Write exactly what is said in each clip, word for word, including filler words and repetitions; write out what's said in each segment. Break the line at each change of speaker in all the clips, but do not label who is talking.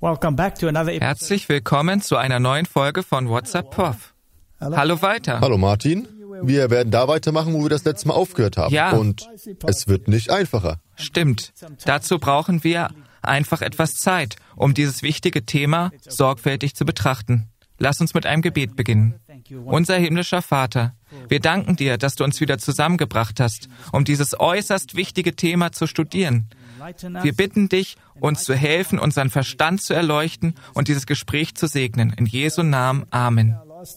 Herzlich willkommen zu einer neuen Folge von WhatsApp Prof. Hallo weiter.
Hallo Martin. Wir werden da weitermachen, wo wir das letzte Mal aufgehört haben.
Ja.
Und es wird nicht einfacher.
Stimmt. Dazu brauchen wir einfach etwas Zeit, um dieses wichtige Thema sorgfältig zu betrachten. Lass uns mit einem Gebet beginnen. Unser himmlischer Vater, wir danken dir, dass du uns wieder zusammengebracht hast, um dieses äußerst wichtige Thema zu studieren. Wir bitten dich, uns zu helfen, unseren Verstand zu erleuchten und dieses Gespräch zu segnen. In Jesu Namen. Amen.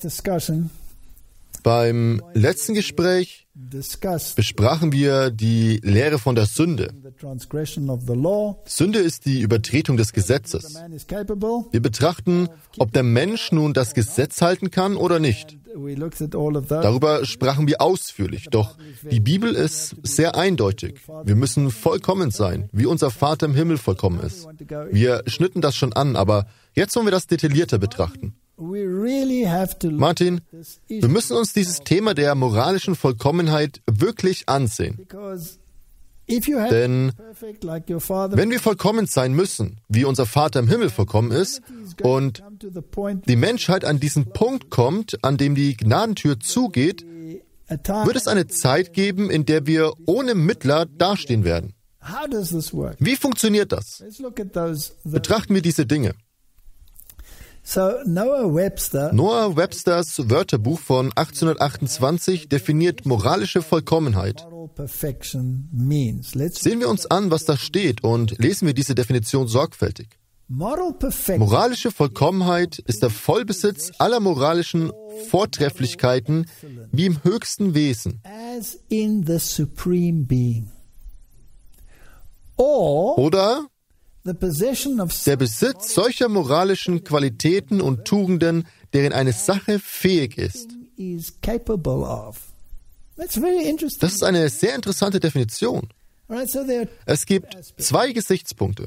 Beim letzten Gespräch besprachen wir die Lehre von der Sünde. Sünde ist die Übertretung des Gesetzes. Wir betrachten, ob der Mensch nun das Gesetz halten kann oder nicht. Darüber sprachen wir ausführlich, doch die Bibel ist sehr eindeutig. Wir müssen vollkommen sein, wie unser Vater im Himmel vollkommen ist. Wir schnitten das schon an, aber jetzt wollen wir das detaillierter betrachten. Martin, wir müssen uns dieses Thema der moralischen Vollkommenheit wirklich ansehen. Denn wenn wir vollkommen sein müssen, wie unser Vater im Himmel vollkommen ist, und die Menschheit an diesen Punkt kommt, an dem die Gnadentür zugeht, wird es eine Zeit geben, in der wir ohne Mittler dastehen werden. Wie funktioniert das? Betrachten wir diese Dinge. Noah Websters Wörterbuch von achtzehnhundertachtundzwanzig definiert moralische Vollkommenheit. Sehen wir uns an, was da steht, und lesen wir diese Definition sorgfältig. Moralische Vollkommenheit ist der Vollbesitz aller moralischen Vortrefflichkeiten wie im höchsten Wesen. Oder der Besitz solcher moralischen Qualitäten und Tugenden, deren eine Sache fähig ist. Das ist eine sehr interessante Definition. Es gibt zwei Gesichtspunkte.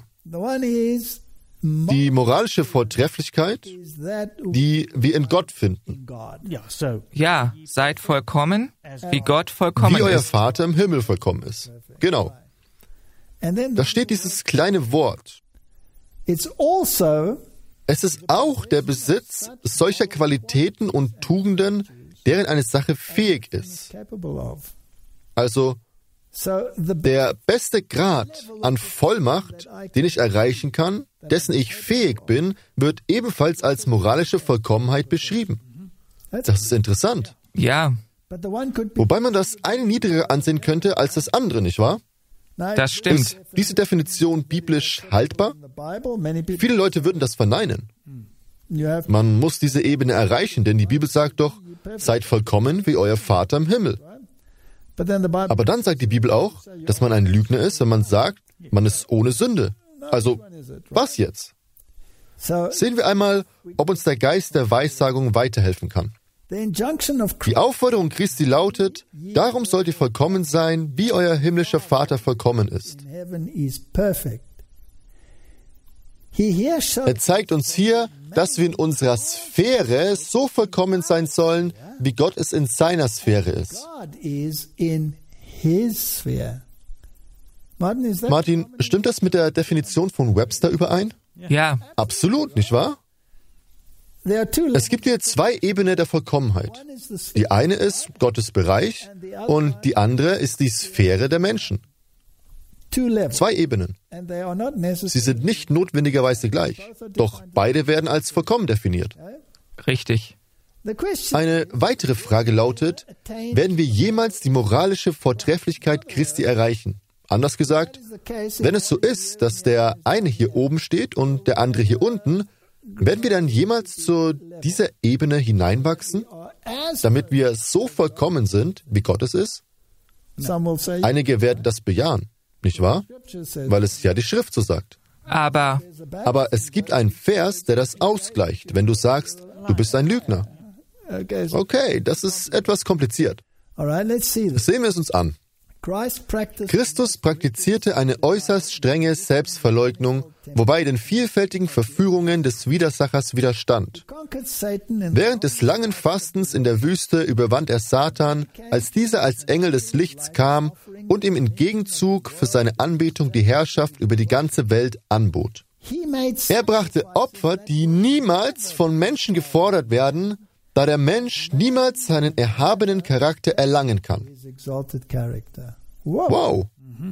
Die moralische Vortrefflichkeit, die wir in Gott finden.
Ja, seid vollkommen, wie Gott vollkommen ist.
Wie euer Vater im Himmel vollkommen ist. Genau. Da steht dieses kleine Wort. Es ist auch der Besitz solcher Qualitäten und Tugenden, deren eine Sache fähig ist. Also, der beste Grad an Vollmacht, den ich erreichen kann, dessen ich fähig bin, wird ebenfalls als moralische Vollkommenheit beschrieben. Das ist interessant.
Ja.
Wobei man das eine niedriger ansehen könnte als das andere, nicht wahr?
Das stimmt.
Ist diese Definition biblisch haltbar? Viele Leute würden das verneinen. Man muss diese Ebene erreichen, denn die Bibel sagt doch, seid vollkommen wie euer Vater im Himmel. Aber dann sagt die Bibel auch, dass man ein Lügner ist, wenn man sagt, man ist ohne Sünde. Also, was jetzt? Sehen wir einmal, ob uns der Geist der Weissagung weiterhelfen kann. Die Aufforderung Christi lautet, darum sollt ihr vollkommen sein, wie euer himmlischer Vater vollkommen ist. Er zeigt uns hier, dass wir in unserer Sphäre so vollkommen sein sollen, wie Gott es in seiner Sphäre ist. Martin, stimmt das mit der Definition von Webster überein?
Ja.
Absolut, nicht wahr? Es gibt hier zwei Ebenen der Vollkommenheit. Die eine ist Gottes Bereich und die andere ist die Sphäre der Menschen. Zwei Ebenen. Sie sind nicht notwendigerweise gleich, doch beide werden als vollkommen definiert.
Richtig.
Eine weitere Frage lautet, werden wir jemals die moralische Vortrefflichkeit Christi erreichen? Anders gesagt, wenn es so ist, dass der eine hier oben steht und der andere hier unten, werden wir dann jemals zu dieser Ebene hineinwachsen, damit wir so vollkommen sind, wie Gott es ist? Einige werden das bejahen, nicht wahr? Weil es ja die Schrift so sagt.
Aber,
Aber es gibt einen Vers, der das ausgleicht, wenn du sagst, du bist ein Lügner. Okay, das ist etwas kompliziert. Sehen wir es uns an. Christus praktizierte eine äußerst strenge Selbstverleugnung, wobei er den vielfältigen Verführungen des Widersachers widerstand. Während des langen Fastens in der Wüste überwand er Satan, als dieser als Engel des Lichts kam und ihm im Gegenzug für seine Anbetung die Herrschaft über die ganze Welt anbot. Er brachte Opfer, die niemals von Menschen gefordert werden, da der Mensch niemals seinen erhabenen Charakter erlangen kann. Wow!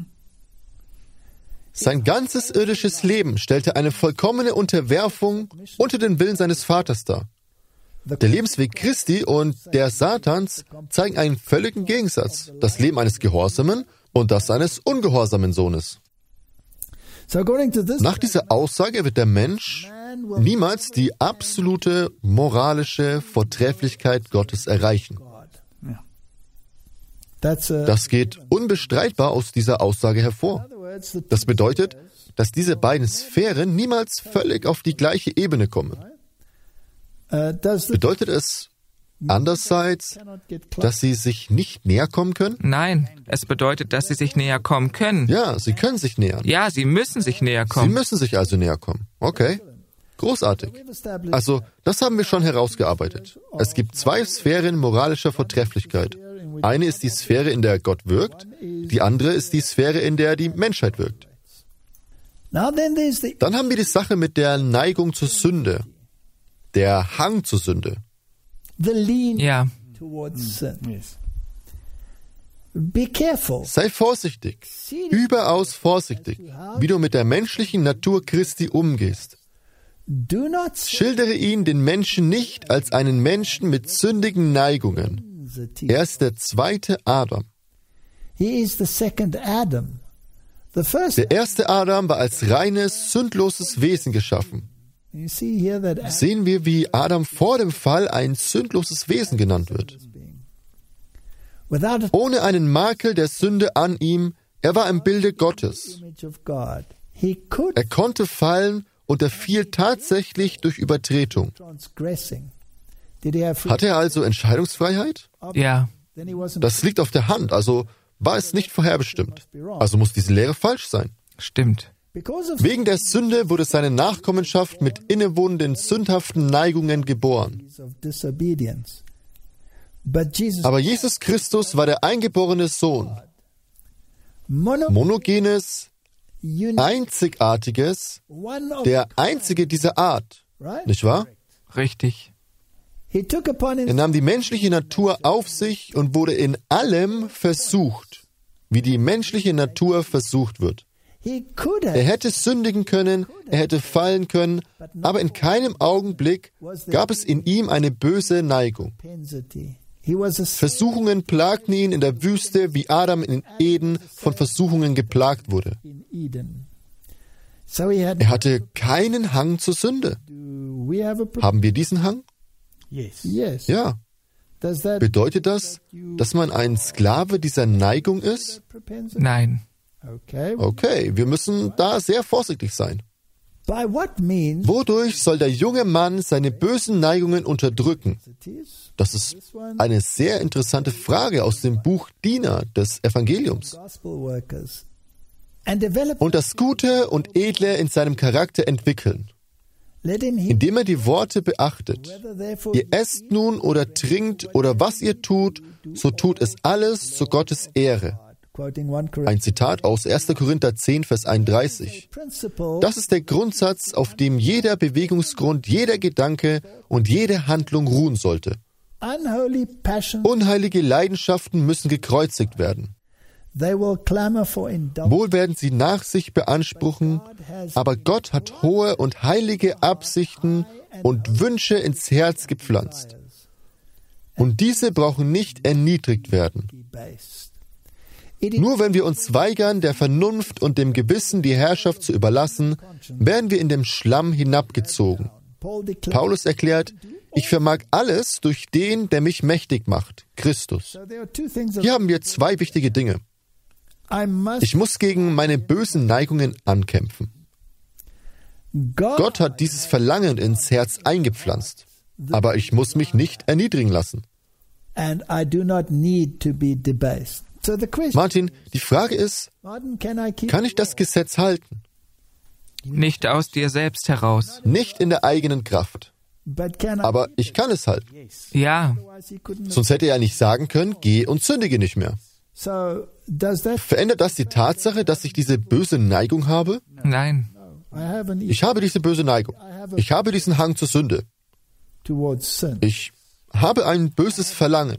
Sein ganzes irdisches Leben stellte eine vollkommene Unterwerfung unter den Willen seines Vaters dar. Der Lebensweg Christi und der Satans zeigen einen völligen Gegensatz, das Leben eines gehorsamen und das eines ungehorsamen Sohnes. Nach dieser Aussage wird der Mensch niemals die absolute moralische Vortrefflichkeit Gottes erreichen. Das geht unbestreitbar aus dieser Aussage hervor. Das bedeutet, dass diese beiden Sphären niemals völlig auf die gleiche Ebene kommen. Bedeutet es andererseits, dass sie sich nicht näher kommen können?
Nein, es bedeutet, dass sie sich näher kommen können.
Ja, sie können sich nähern.
Ja, sie müssen sich näher kommen.
Sie müssen sich also näher kommen. Okay. Großartig. Also, das haben wir schon herausgearbeitet. Es gibt zwei Sphären moralischer Vortrefflichkeit. Eine ist die Sphäre, in der Gott wirkt, die andere ist die Sphäre, in der die Menschheit wirkt. Dann haben wir die Sache mit der Neigung zur Sünde, der Hang zur Sünde.
Ja.
Sei vorsichtig, überaus vorsichtig, wie du mit der menschlichen Natur Christi umgehst. Schildere ihn den Menschen nicht als einen Menschen mit sündigen Neigungen. Er ist der zweite Adam. Der erste Adam war als reines, sündloses Wesen geschaffen. Sehen wir, wie Adam vor dem Fall ein sündloses Wesen genannt wird. Ohne einen Makel der Sünde an ihm, er war im Bilde Gottes. Er konnte fallen und er fiel tatsächlich durch Übertretung. Hatte er also Entscheidungsfreiheit?
Ja.
Das liegt auf der Hand, also war es nicht vorherbestimmt. Also muss diese Lehre falsch sein.
Stimmt.
Wegen der Sünde wurde seine Nachkommenschaft mit innewohnenden sündhaften Neigungen geboren. Aber Jesus Christus war der eingeborene Sohn. Monogenes, Einzigartiges, der einzige dieser Art. Nicht wahr?
Richtig.
Er nahm die menschliche Natur auf sich und wurde in allem versucht, wie die menschliche Natur versucht wird. Er hätte sündigen können, er hätte fallen können, aber in keinem Augenblick gab es in ihm eine böse Neigung. Versuchungen plagten ihn in der Wüste, wie Adam in Eden von Versuchungen geplagt wurde. Er hatte keinen Hang zur Sünde. Haben wir diesen Hang? Ja. Bedeutet das, dass man ein Sklave dieser Neigung ist?
Nein.
Okay, wir müssen da sehr vorsichtig sein. Wodurch soll der junge Mann seine bösen Neigungen unterdrücken? Das ist eine sehr interessante Frage aus dem Buch Diener des Evangeliums. Und das Gute und Edle in seinem Charakter entwickeln, indem er die Worte beachtet. Ihr esst nun oder trinkt oder was ihr tut, so tut es alles zu Gottes Ehre. Ein Zitat aus erster Korinther zehn, Vers einunddreißig. Das ist der Grundsatz, auf dem jeder Bewegungsgrund, jeder Gedanke und jede Handlung ruhen sollte. Unheilige Leidenschaften müssen gekreuzigt werden. Wohl werden sie nach sich beanspruchen, aber Gott hat hohe und heilige Absichten und Wünsche ins Herz gepflanzt. Und diese brauchen nicht erniedrigt werden. Nur wenn wir uns weigern, der Vernunft und dem Gewissen die Herrschaft zu überlassen, werden wir in den Schlamm hinabgezogen. Paulus erklärt, ich vermag alles durch den, der mich mächtig macht, Christus. Hier haben wir zwei wichtige Dinge. Ich muss gegen meine bösen Neigungen ankämpfen. Gott hat dieses Verlangen ins Herz eingepflanzt, aber ich muss mich nicht erniedrigen lassen. Martin, die Frage ist, kann ich das Gesetz halten?
Nicht aus dir selbst heraus.
Nicht in der eigenen Kraft. Aber ich kann es halten.
Ja.
Sonst hätte er nicht sagen können, geh und sündige nicht mehr. Verändert das die Tatsache, dass ich diese böse Neigung habe?
Nein.
Ich habe diese böse Neigung. Ich habe diesen Hang zur Sünde. Ich habe ein böses Verlangen.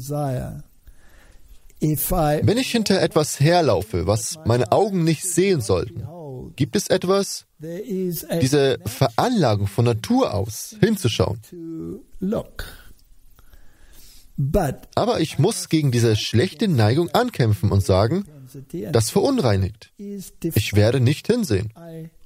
Wenn ich hinter etwas herlaufe, was meine Augen nicht sehen sollten, gibt es etwas, diese Veranlagung von Natur aus, hinzuschauen. Aber ich muss gegen diese schlechte Neigung ankämpfen und sagen, das verunreinigt. Ich werde nicht hinsehen.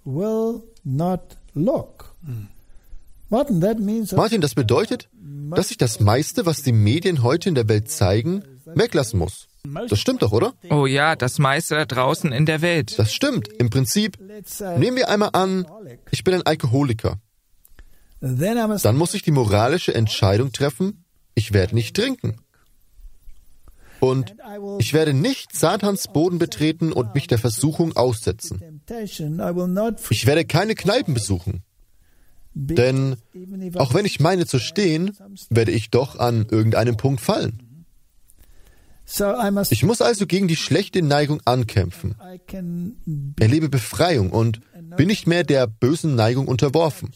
Martin, das bedeutet, dass ich das meiste, was die Medien heute in der Welt zeigen, weglassen muss. Das stimmt doch, oder?
Oh ja, das meiste da draußen in der Welt.
Das stimmt. Im Prinzip, nehmen wir einmal an, ich bin ein Alkoholiker. Dann muss ich die moralische Entscheidung treffen, ich werde nicht trinken. Und ich werde nicht Satans Boden betreten und mich der Versuchung aussetzen. Ich werde keine Kneipen besuchen. Denn auch wenn ich meine zu stehen, werde ich doch an irgendeinem Punkt fallen. Ich muss also gegen die schlechte Neigung ankämpfen. Erlebe Befreiung und bin nicht mehr der bösen Neigung unterworfen.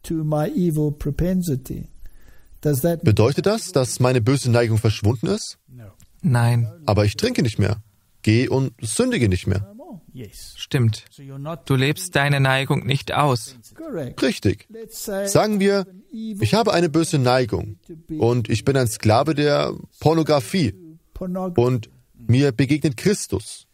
Bedeutet das, dass meine böse Neigung verschwunden ist?
Nein.
Aber ich trinke nicht mehr. Geh und sündige nicht mehr.
Stimmt. Du lebst deine Neigung nicht aus.
Richtig. Sagen wir, ich habe eine böse Neigung und ich bin ein Sklave der Pornografie und mir begegnet Christus.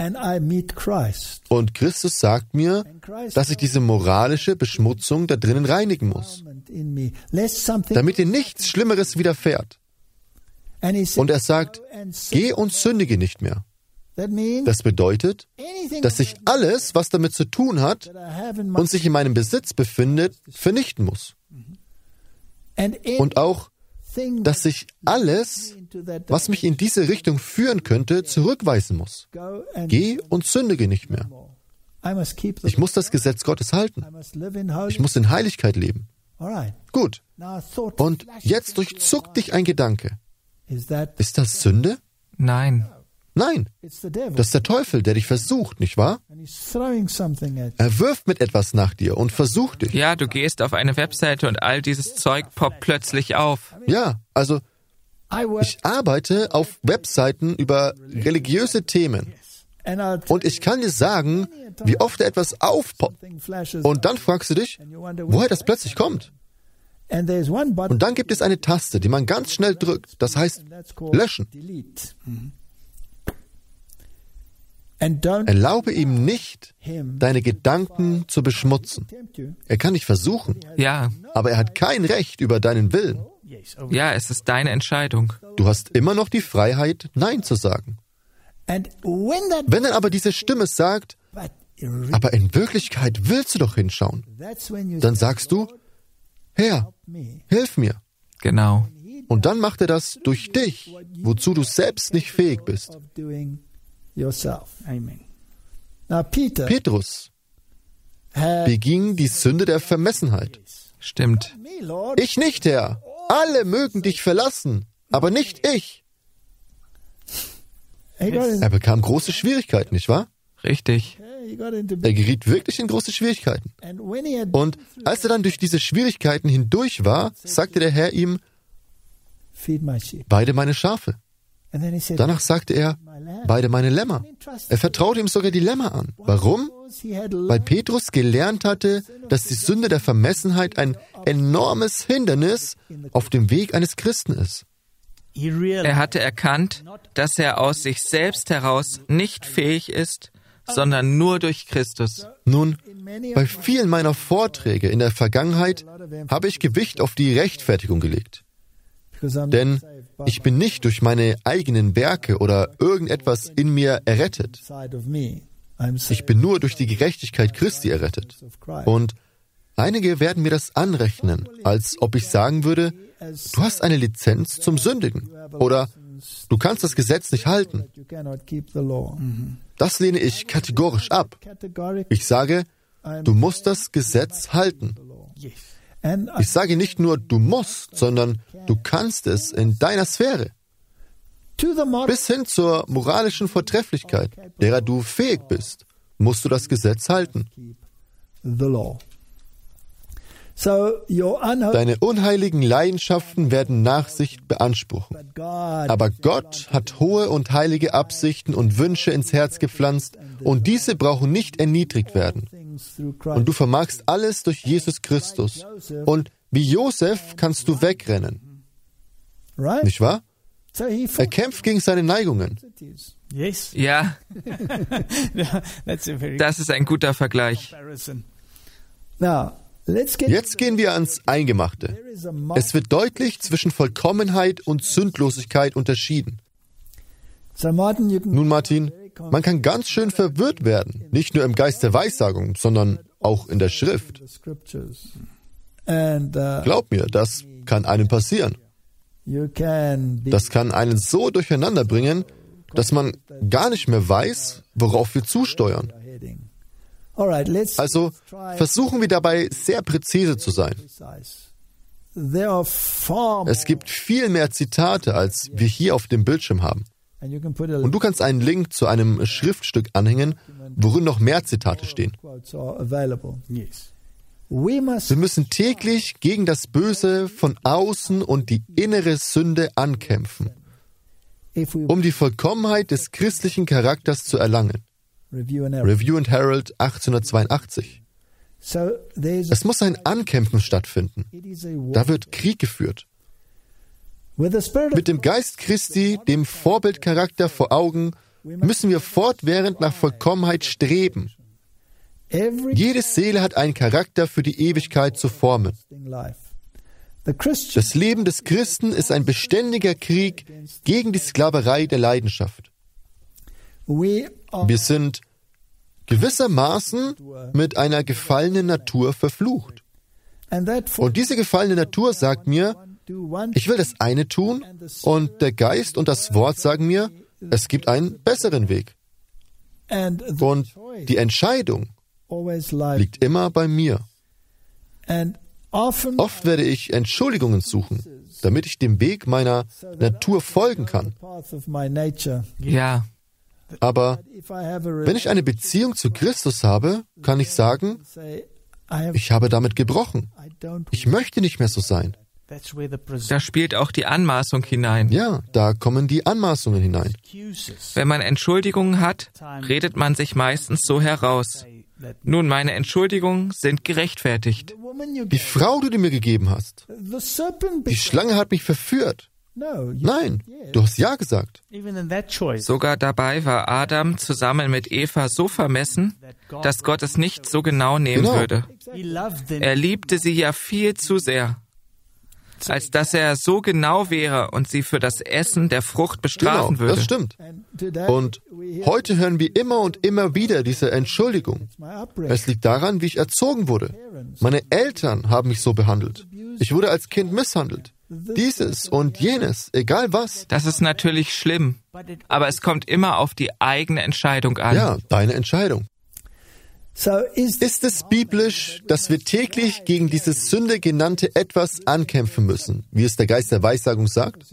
Und Christus sagt mir, dass ich diese moralische Beschmutzung da drinnen reinigen muss, damit dir nichts Schlimmeres widerfährt. Und er sagt, geh und sündige nicht mehr. Das bedeutet, dass ich alles, was damit zu tun hat und sich in meinem Besitz befindet, vernichten muss. Und auch, dass ich alles, was mich in diese Richtung führen könnte, zurückweisen muss. Geh und sündige nicht mehr. Ich muss das Gesetz Gottes halten. Ich muss in Heiligkeit leben. Gut. Und jetzt durchzuckt dich ein Gedanke. Ist das Sünde?
Nein.
Nein, das ist der Teufel, der dich versucht, nicht wahr? Er wirft mit etwas nach dir und versucht dich.
Ja, du gehst auf eine Webseite und all dieses Zeug poppt plötzlich auf.
Ja, also ich arbeite auf Webseiten über religiöse Themen. Und ich kann dir sagen, wie oft da etwas aufpoppt. Und dann fragst du dich, woher das plötzlich kommt. Und dann gibt es eine Taste, die man ganz schnell drückt. Das heißt, löschen. Erlaube ihm nicht, deine Gedanken zu beschmutzen. Er kann dich versuchen,
Ja.
aber er hat kein Recht über deinen Willen.
Ja, es ist deine Entscheidung.
Du hast immer noch die Freiheit, Nein zu sagen. Wenn dann aber diese Stimme sagt, aber in Wirklichkeit willst du doch hinschauen, dann sagst du, Herr, hilf mir.
Genau.
Und dann macht er das durch dich, wozu du selbst nicht fähig bist. Petrus beging die Sünde der Vermessenheit.
Stimmt.
Ich nicht, Herr. Alle mögen dich verlassen, aber nicht ich. Er bekam große Schwierigkeiten, nicht wahr?
Richtig.
Er geriet wirklich in große Schwierigkeiten. Und als er dann durch diese Schwierigkeiten hindurch war, sagte der Herr ihm, weide meine Schafe. Danach sagte er, weide meine Lämmer. Er vertraute ihm sogar die Lämmer an. Warum? Weil Petrus gelernt hatte, dass die Sünde der Vermessenheit ein enormes Hindernis auf dem Weg eines Christen ist.
Er hatte erkannt, dass er aus sich selbst heraus nicht fähig ist, sondern nur durch Christus.
Nun, bei vielen meiner Vorträge in der Vergangenheit habe ich Gewicht auf die Rechtfertigung gelegt. Denn ich bin nicht durch meine eigenen Werke oder irgendetwas in mir errettet. Ich bin nur durch die Gerechtigkeit Christi errettet. Und einige werden mir das anrechnen, als ob ich sagen würde, du hast eine Lizenz zum Sündigen oder du kannst das Gesetz nicht halten. Das lehne ich kategorisch ab. Ich sage, du musst das Gesetz halten. Ich sage nicht nur, du musst, sondern du kannst es in deiner Sphäre. Bis hin zur moralischen Vortrefflichkeit, derer du fähig bist, musst du das Gesetz halten. Deine unheiligen Leidenschaften werden Nachsicht beanspruchen. Aber Gott hat hohe und heilige Absichten und Wünsche ins Herz gepflanzt, und diese brauchen nicht erniedrigt werden. Und du vermagst alles durch Jesus Christus. Und wie Josef kannst du wegrennen. Nicht wahr? Er kämpft gegen seine Neigungen.
Ja, das ist ein guter Vergleich.
Jetzt gehen wir ans Eingemachte. Es wird deutlich zwischen Vollkommenheit und Sündlosigkeit unterschieden. Nun, Martin, man kann ganz schön verwirrt werden, nicht nur im Geist der Weissagung, sondern auch in der Schrift. Glaub mir, das kann einem passieren. Das kann einen so durcheinander bringen, dass man gar nicht mehr weiß, worauf wir zusteuern. Also versuchen wir dabei sehr präzise zu sein. Es gibt viel mehr Zitate, als wir hier auf dem Bildschirm haben. Und du kannst einen Link zu einem Schriftstück anhängen, worin noch mehr Zitate stehen. Wir müssen täglich gegen das Böse von außen und die innere Sünde ankämpfen, um die Vollkommenheit des christlichen Charakters zu erlangen. Review and Herald achtzehnhundertzweiundachtzig. Es muss ein Ankämpfen stattfinden. Da wird Krieg geführt. Mit dem Geist Christi, dem Vorbildcharakter vor Augen, müssen wir fortwährend nach Vollkommenheit streben. Jede Seele hat einen Charakter für die Ewigkeit zu formen. Das Leben des Christen ist ein beständiger Krieg gegen die Sklaverei der Leidenschaft. Wir sind gewissermaßen mit einer gefallenen Natur verflucht. Und diese gefallene Natur sagt mir, ich will das eine tun, und der Geist und das Wort sagen mir, es gibt einen besseren Weg. Und die Entscheidung liegt immer bei mir. Oft werde ich Entschuldigungen suchen, damit ich dem Weg meiner Natur folgen kann.
Ja.
Aber wenn ich eine Beziehung zu Christus habe, kann ich sagen, ich habe damit gebrochen. Ich möchte nicht mehr so sein.
Da spielt auch die Anmaßung hinein.
Ja, da kommen die Anmaßungen hinein.
Wenn man Entschuldigungen hat, redet man sich meistens so heraus. Nun, meine Entschuldigungen sind gerechtfertigt.
Die Frau, die du mir gegeben hast, die Schlange hat mich verführt. Nein, du hast Ja gesagt.
Sogar dabei war Adam zusammen mit Eva so vermessen, dass Gott es nicht so genau nehmen
Genau.
würde. Er liebte sie ja viel zu sehr, als dass er so genau wäre und sie für das Essen der Frucht bestrafen
Genau,
würde.
das stimmt. Und heute hören wir immer und immer wieder diese Entschuldigung. Es liegt daran, wie ich erzogen wurde. Meine Eltern haben mich so behandelt. Ich wurde als Kind misshandelt. Dieses und jenes, egal was.
Das ist natürlich schlimm, aber es kommt immer auf die eigene Entscheidung an.
Ja, deine Entscheidung. Ist es biblisch, dass wir täglich gegen dieses Sünde genannte Etwas ankämpfen müssen, wie es der Geist der Weissagung sagt?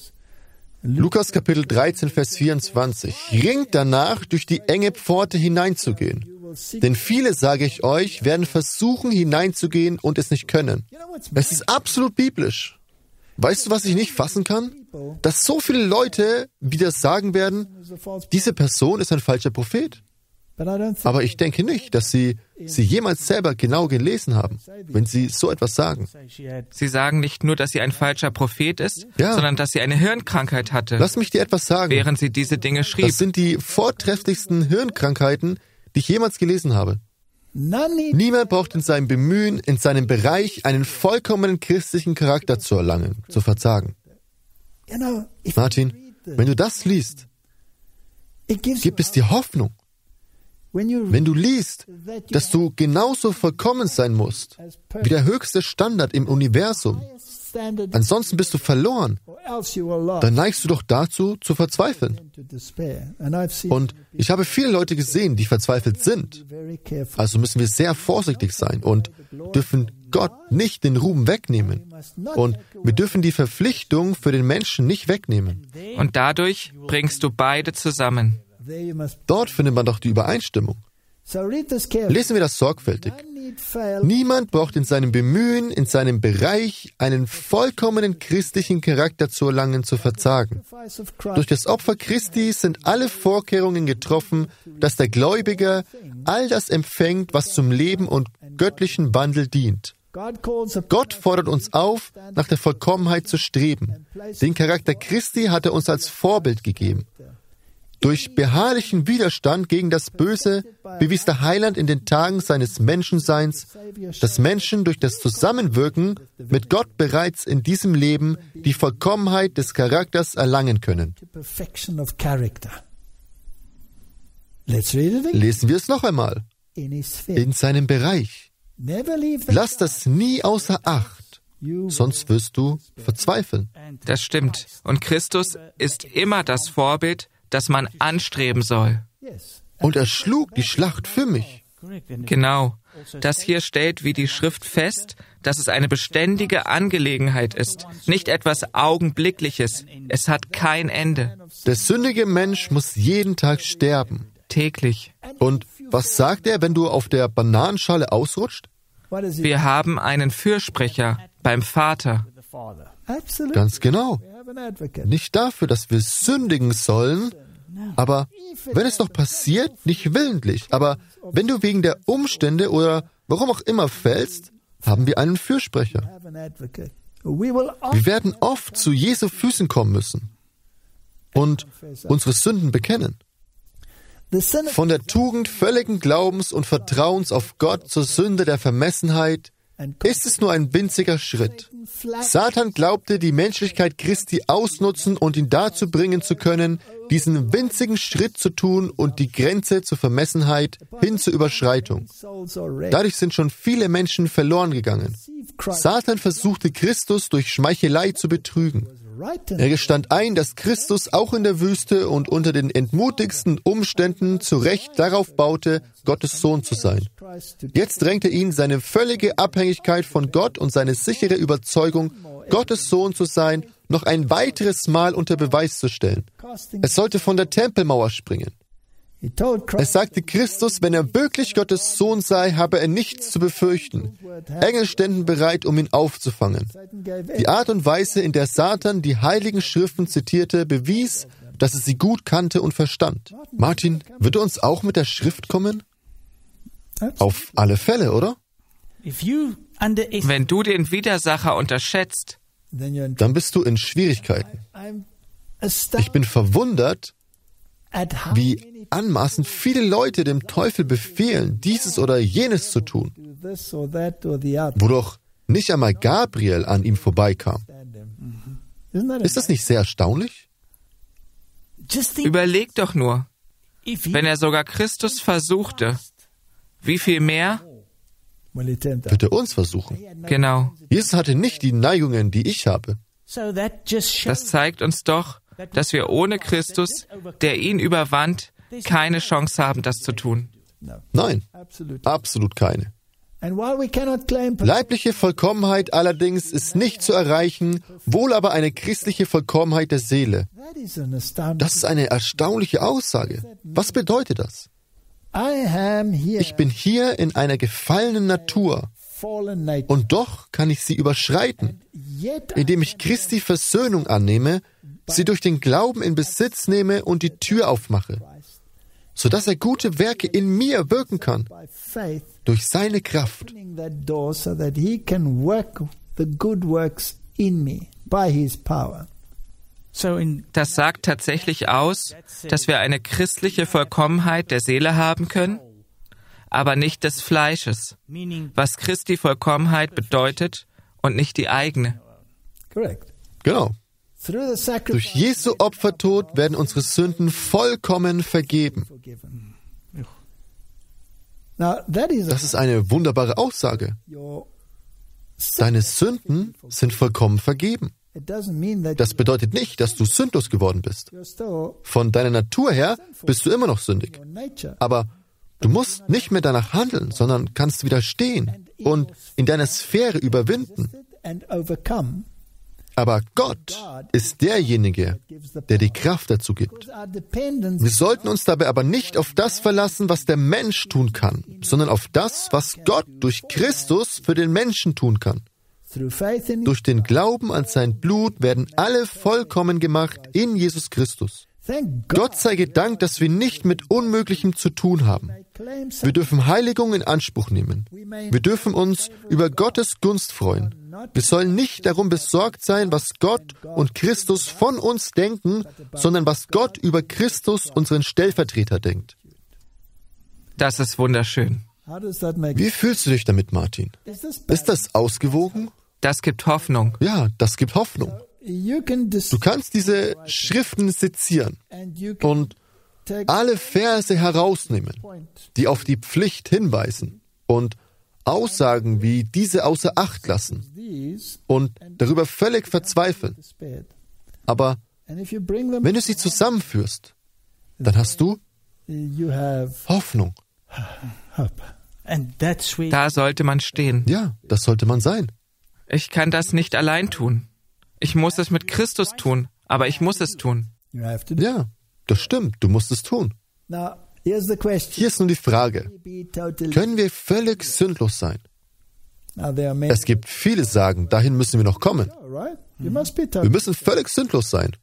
Lukas Kapitel dreizehn, Vers vierundzwanzig. Ringt danach, durch die enge Pforte hineinzugehen. Denn viele, sage ich euch, werden versuchen, hineinzugehen und es nicht können. Es ist absolut biblisch. Weißt du, was ich nicht fassen kann? Dass so viele Leute wieder sagen werden, diese Person ist ein falscher Prophet. Aber ich denke nicht, dass sie sie jemals selber genau gelesen haben, wenn sie so etwas sagen.
Sie sagen nicht nur, dass sie ein falscher Prophet ist,
Ja.
sondern dass sie eine Hirnkrankheit hatte,
Lass mich dir etwas sagen.
während sie diese Dinge schrieb.
Das sind die vortrefflichsten Hirnkrankheiten, die ich jemals gelesen habe. Niemand braucht in seinem Bemühen, in seinem Bereich einen vollkommenen christlichen Charakter zu erlangen, zu verzagen. Martin, wenn du das liest, gibt es dir Hoffnung. Wenn du liest, dass du genauso vollkommen sein musst, wie der höchste Standard im Universum, ansonsten bist du verloren, dann neigst du doch dazu, zu verzweifeln. Und ich habe viele Leute gesehen, die verzweifelt sind. Also müssen wir sehr vorsichtig sein und dürfen Gott nicht den Ruhm wegnehmen. Und wir dürfen die Verpflichtung für den Menschen nicht wegnehmen.
Und dadurch bringst du beide zusammen.
Dort findet man doch die Übereinstimmung. Lesen wir das sorgfältig. Niemand braucht in seinem Bemühen, in seinem Bereich, einen vollkommenen christlichen Charakter zu erlangen, zu verzagen. Durch das Opfer Christi sind alle Vorkehrungen getroffen, dass der Gläubiger all das empfängt, was zum Leben und göttlichen Wandel dient. Gott fordert uns auf, nach der Vollkommenheit zu streben. Den Charakter Christi hat er uns als Vorbild gegeben. Durch beharrlichen Widerstand gegen das Böse bewies der Heiland in den Tagen seines Menschenseins, dass Menschen durch das Zusammenwirken mit Gott bereits in diesem Leben die Vollkommenheit des Charakters erlangen können. Lesen wir es noch einmal. In seinem Bereich. Lass das nie außer Acht, sonst wirst du verzweifeln.
Das stimmt. Und Christus ist immer das Vorbild, das man anstreben soll.
Und er schlug die Schlacht für mich.
Genau. Das hier stellt wie die Schrift fest, dass es eine beständige Angelegenheit ist, nicht etwas Augenblickliches. Es hat kein Ende.
Der sündige Mensch muss jeden Tag sterben.
Täglich.
Und was sagt er, wenn du auf der Bananenschale ausrutscht?
Wir haben einen Fürsprecher beim Vater.
Ganz genau. Nicht dafür, dass wir sündigen sollen, aber wenn es doch passiert, nicht willentlich. Aber wenn du wegen der Umstände oder warum auch immer fällst, haben wir einen Fürsprecher. Wir werden oft zu Jesu Füßen kommen müssen und unsere Sünden bekennen. Von der Tugend völligen Glaubens und Vertrauens auf Gott zur Sünde der Vermessenheit ist es nur ein winziger Schritt. Satan glaubte, die Menschlichkeit Christi ausnutzen und ihn dazu bringen zu können, diesen winzigen Schritt zu tun und die Grenze zur Vermessenheit hin zur Überschreitung. Dadurch sind schon viele Menschen verloren gegangen. Satan versuchte Christus durch Schmeichelei zu betrügen. Er gestand ein, dass Christus auch in der Wüste und unter den entmutigsten Umständen zu Recht darauf baute, Gottes Sohn zu sein. Jetzt drängte ihn seine völlige Abhängigkeit von Gott und seine sichere Überzeugung, Gottes Sohn zu sein, noch ein weiteres Mal unter Beweis zu stellen. Er sollte von der Tempelmauer springen. Es sagte Christus, wenn er wirklich Gottes Sohn sei, habe er nichts zu befürchten. Engel ständen bereit, um ihn aufzufangen. Die Art und Weise, in der Satan die heiligen Schriften zitierte, bewies, dass er sie gut kannte und verstand. Martin, wird er uns auch mit der Schrift kommen? Auf alle Fälle, oder?
Wenn du den Widersacher unterschätzt,
dann bist du in Schwierigkeiten. Ich bin verwundert, wie anmaßend viele Leute dem Teufel befehlen, dieses oder jenes zu tun, wo doch nicht einmal Gabriel an ihm vorbeikam. Ist das nicht sehr erstaunlich?
überleg doch nur, wenn er sogar Christus versuchte, wie viel mehr
Wird er uns versuchen?
Genau.
Jesus hatte nicht die Neigungen, die ich habe.
Das zeigt uns doch, dass wir ohne Christus, der ihn überwand, keine Chance haben, das zu tun.
Nein, absolut keine. Leibliche Vollkommenheit allerdings ist nicht zu erreichen, wohl aber eine christliche Vollkommenheit der Seele. Das ist eine erstaunliche Aussage. Was bedeutet das? Ich bin hier in einer gefallenen Natur und doch kann ich sie überschreiten, indem ich Christi Versöhnung annehme, sie durch den Glauben in Besitz nehme und die Tür aufmache, sodass er gute Werke in mir wirken kann, durch seine Kraft.
Das sagt tatsächlich aus, dass wir eine christliche Vollkommenheit der Seele haben können, aber nicht des Fleisches, was Christi Vollkommenheit bedeutet und nicht die eigene.
Genau. Durch Jesu Opfertod werden unsere Sünden vollkommen vergeben. Das ist eine wunderbare Aussage. Deine Sünden sind vollkommen vergeben. Das bedeutet nicht, dass du sündlos geworden bist. Von deiner Natur her bist du immer noch sündig. Aber du musst nicht mehr danach handeln, sondern kannst widerstehen und in deiner Sphäre überwinden. Aber Gott ist derjenige, der die Kraft dazu gibt. Wir sollten uns dabei aber nicht auf das verlassen, was der Mensch tun kann, sondern auf das, was Gott durch Christus für den Menschen tun kann. Durch den Glauben an sein Blut werden alle vollkommen gemacht in Jesus Christus. Gott sei gedankt, dass wir nicht mit Unmöglichem zu tun haben. Wir dürfen Heiligung in Anspruch nehmen. Wir dürfen uns über Gottes Gunst freuen. Wir sollen nicht darum besorgt sein, was Gott und Christus von uns denken, sondern was Gott über Christus, unseren Stellvertreter, denkt.
Das ist wunderschön.
Wie fühlst du dich damit, Martin? Ist das ausgewogen?
Das gibt Hoffnung.
Ja, das gibt Hoffnung. Du kannst diese Schriften sezieren und alle Verse herausnehmen, die auf die Pflicht hinweisen und Aussagen wie diese außer Acht lassen und darüber völlig verzweifeln. Aber wenn du sie zusammenführst, dann hast du Hoffnung.
Da sollte man stehen.
Ja, das sollte man sein.
Ich kann das nicht allein tun. Ich muss es mit Christus tun, aber ich muss es tun.
Ja, das stimmt, du musst es tun. Hier ist nun die Frage, können wir völlig sündlos sein? Es gibt viele Sagen, dahin müssen wir noch kommen. Wir müssen völlig sündlos sein.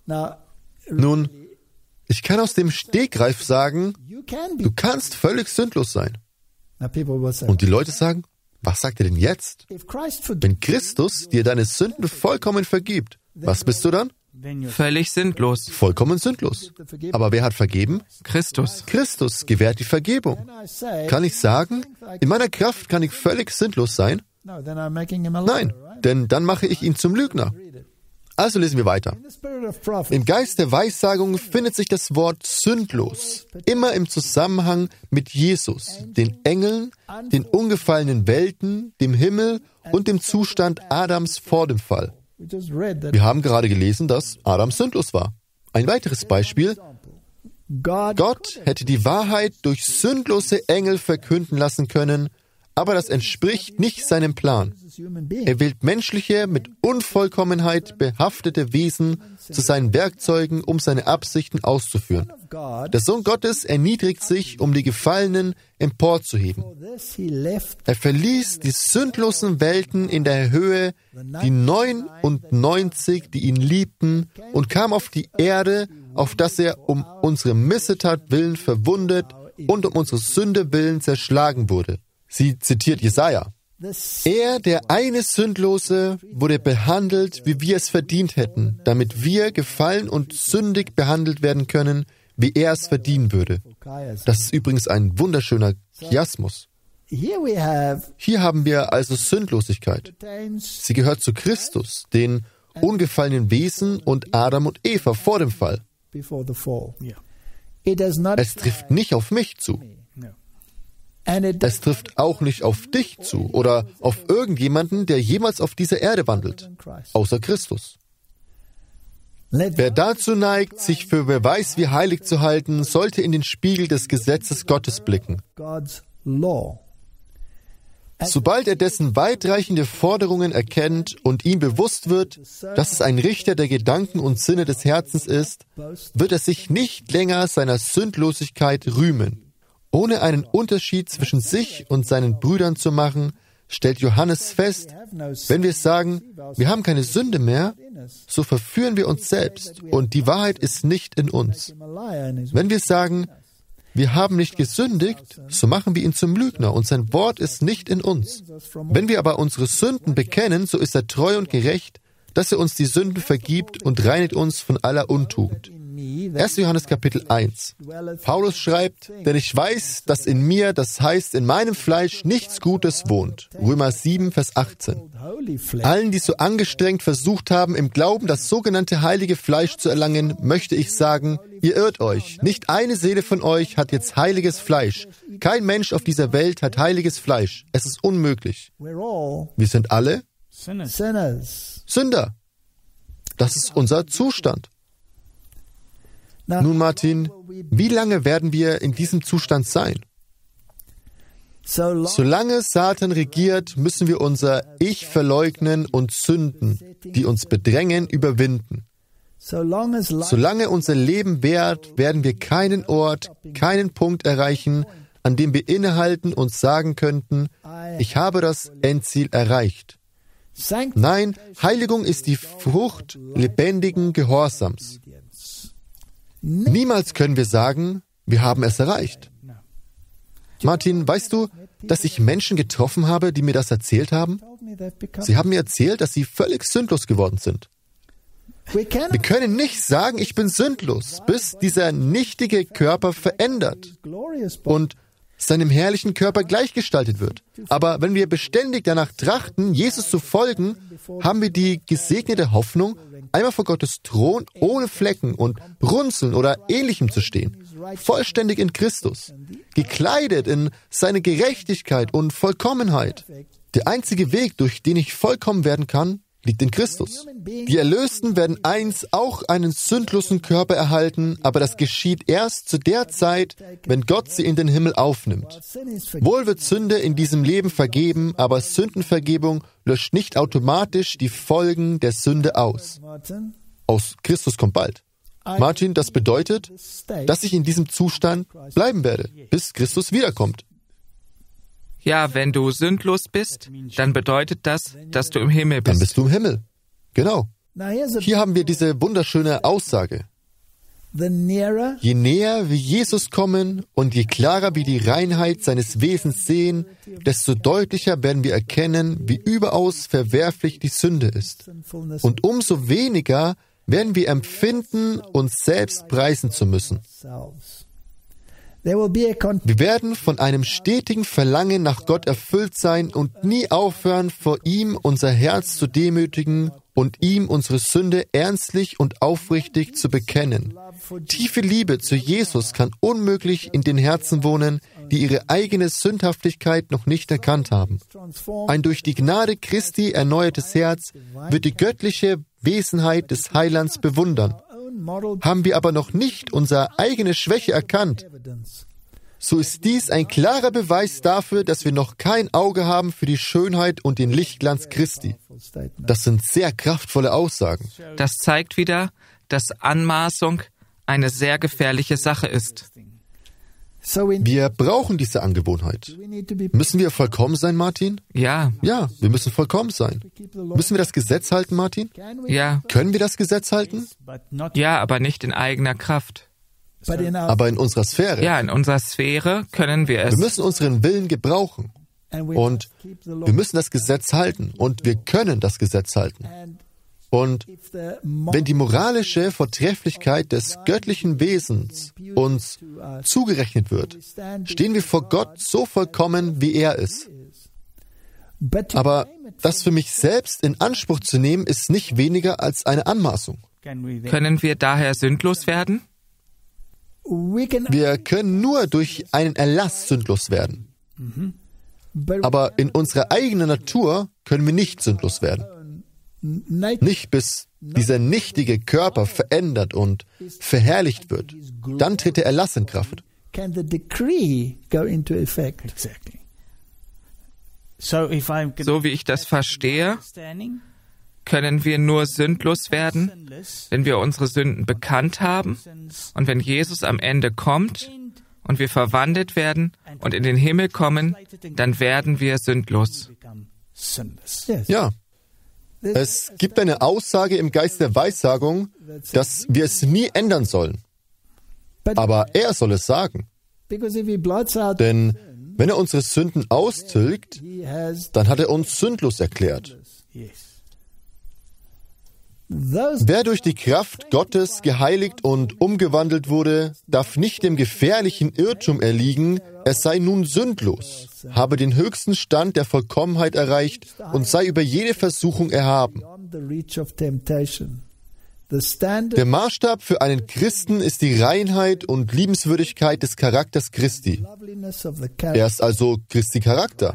Nun, ich kann aus dem Stegreif sagen, du kannst völlig sündlos sein. Und die Leute sagen, was sagt er denn jetzt? Wenn Christus dir deine Sünden vollkommen vergibt, was bist du dann?
Völlig sinnlos.
Vollkommen sündlos. Aber wer hat vergeben?
Christus.
Christus gewährt die Vergebung. Kann ich sagen, in meiner Kraft kann ich völlig sündlos sein? Nein, denn dann mache ich ihn zum Lügner. Also lesen wir weiter. Im Geist der Weissagung findet sich das Wort sündlos immer im Zusammenhang mit Jesus, den Engeln, den ungefallenen Welten, dem Himmel und dem Zustand Adams vor dem Fall. Wir haben gerade gelesen, dass Adam sündlos war. Ein weiteres Beispiel. Gott hätte die Wahrheit durch sündlose Engel verkünden lassen können, aber das entspricht nicht seinem Plan. Er wählt menschliche, mit Unvollkommenheit behaftete Wesen zu seinen Werkzeugen, um seine Absichten auszuführen. Der Sohn Gottes erniedrigt sich, um die Gefallenen emporzuheben. Er verließ die sündlosen Welten in der Höhe, die neunundneunzig, die ihn liebten, und kam auf die Erde, auf dass er um unsere Missetat willen verwundet und um unsere Sünde willen zerschlagen wurde. Sie zitiert Jesaja. Er, der eine Sündlose, wurde behandelt, wie wir es verdient hätten, damit wir gefallen und sündig behandelt werden können, wie er es verdienen würde. Das ist übrigens ein wunderschöner Chiasmus. Hier haben wir also Sündlosigkeit. Sie gehört zu Christus, den ungefallenen Wesen und Adam und Eva vor dem Fall. Es trifft nicht auf mich zu. Es trifft auch nicht auf dich zu oder auf irgendjemanden, der jemals auf dieser Erde wandelt, außer Christus. Wer dazu neigt, sich für wer weiß wie heilig zu halten, sollte in den Spiegel des Gesetzes Gottes blicken. Sobald er dessen weitreichende Forderungen erkennt und ihm bewusst wird, dass es ein Richter der Gedanken und Sinne des Herzens ist, wird er sich nicht länger seiner Sündlosigkeit rühmen. Ohne einen Unterschied zwischen sich und seinen Brüdern zu machen, stellt Johannes fest, wenn wir sagen, wir haben keine Sünde mehr, so verführen wir uns selbst und die Wahrheit ist nicht in uns. Wenn wir sagen, wir haben nicht gesündigt, so machen wir ihn zum Lügner und sein Wort ist nicht in uns. Wenn wir aber unsere Sünden bekennen, so ist er treu und gerecht, dass er uns die Sünden vergibt und reinigt uns von aller Untugend. erster Johannes Kapitel eins. Paulus schreibt, denn ich weiß, dass in mir, das heißt in meinem Fleisch, nichts Gutes wohnt. Römer sieben, Vers achtzehn. Allen, die so angestrengt versucht haben, im Glauben das sogenannte heilige Fleisch zu erlangen, möchte ich sagen, ihr irrt euch. Nicht eine Seele von euch hat jetzt heiliges Fleisch. Kein Mensch auf dieser Welt hat heiliges Fleisch. Es ist unmöglich. Wir sind alle Sünder. Das ist unser Zustand. Nun, Martin, wie lange werden wir in diesem Zustand sein? Solange Satan regiert, müssen wir unser Ich verleugnen und Sünden, die uns bedrängen, überwinden. Solange unser Leben währt, werden wir keinen Ort, keinen Punkt erreichen, an dem wir innehalten und sagen könnten, ich habe das Endziel erreicht. Nein, Heiligung ist die Frucht lebendigen Gehorsams. Niemals können wir sagen, wir haben es erreicht. Martin, weißt du, dass ich Menschen getroffen habe, die mir das erzählt haben? Sie haben mir erzählt, dass sie völlig sündlos geworden sind. Wir können nicht sagen, ich bin sündlos, bis dieser nichtige Körper verändert und seinem herrlichen Körper gleichgestaltet wird. Aber wenn wir beständig danach trachten, Jesus zu folgen, haben wir die gesegnete Hoffnung, einmal vor Gottes Thron ohne Flecken und Runzeln oder Ähnlichem zu stehen, vollständig in Christus, gekleidet in seine Gerechtigkeit und Vollkommenheit. Der einzige Weg, durch den ich vollkommen werden kann, liegt in Christus. Die Erlösten werden einst auch einen sündlosen Körper erhalten, aber das geschieht erst zu der Zeit, wenn Gott sie in den Himmel aufnimmt. Wohl wird Sünde in diesem Leben vergeben, aber Sündenvergebung löscht nicht automatisch die Folgen der Sünde aus. Aus Christus kommt bald. Martin, das bedeutet, dass ich in diesem Zustand bleiben werde, bis Christus wiederkommt.
Ja, wenn du sündlos bist, dann bedeutet das, dass du im Himmel bist.
Dann bist du im Himmel. Genau. Hier haben wir diese wunderschöne Aussage. Je näher wir Jesus kommen und je klarer wir die Reinheit seines Wesens sehen, desto deutlicher werden wir erkennen, wie überaus verwerflich die Sünde ist. Und umso weniger werden wir empfinden, uns selbst preisen zu müssen. Wir werden von einem stetigen Verlangen nach Gott erfüllt sein und nie aufhören, vor ihm unser Herz zu demütigen und ihm unsere Sünde ernstlich und aufrichtig zu bekennen. Tiefe Liebe zu Jesus kann unmöglich in den Herzen wohnen, die ihre eigene Sündhaftigkeit noch nicht erkannt haben. Ein durch die Gnade Christi erneuertes Herz wird die göttliche Wesenheit des Heilands bewundern. Haben wir aber noch nicht unsere eigene Schwäche erkannt, so ist dies ein klarer Beweis dafür, dass wir noch kein Auge haben für die Schönheit und den Lichtglanz Christi. Das sind sehr kraftvolle Aussagen.
Das zeigt wieder, dass Anmaßung eine sehr gefährliche Sache ist.
Wir brauchen diese Angewohnheit. Müssen wir vollkommen sein, Martin?
Ja.
Ja, wir müssen vollkommen sein. Müssen wir das Gesetz halten, Martin?
Ja.
Können wir das Gesetz halten?
Ja, aber nicht in eigener Kraft.
Aber in unserer Sphäre.
Ja, in unserer Sphäre können wir es.
Wir müssen unseren Willen gebrauchen. Und wir müssen das Gesetz halten. Und wir können das Gesetz halten. Und wenn die moralische Vortrefflichkeit des göttlichen Wesens uns zugerechnet wird, stehen wir vor Gott so vollkommen, wie er ist. Aber das für mich selbst in Anspruch zu nehmen, ist nicht weniger als eine Anmaßung.
Können wir daher sündlos werden?
Wir können nur durch einen Erlass sündlos werden. Aber in unserer eigenen Natur können wir nicht sündlos werden. Nicht bis dieser nichtige Körper verändert und verherrlicht wird. Dann tritt der Erlass in Kraft.
So wie ich das verstehe, können wir nur sündlos werden, wenn wir unsere Sünden bekannt haben und wenn Jesus am Ende kommt und wir verwandelt werden und in den Himmel kommen, dann werden wir sündlos.
Ja. Es gibt eine Aussage im Geist der Weissagung, dass wir es nie ändern sollen. Aber er soll es sagen. Denn wenn er unsere Sünden austilgt, dann hat er uns sündlos erklärt. Wer durch die Kraft Gottes geheiligt und umgewandelt wurde, darf nicht dem gefährlichen Irrtum erliegen, er sei nun sündlos, habe den höchsten Stand der Vollkommenheit erreicht und sei über jede Versuchung erhaben. Der Maßstab für einen Christen ist die Reinheit und Liebenswürdigkeit des Charakters Christi. Er ist also Christi Charakter.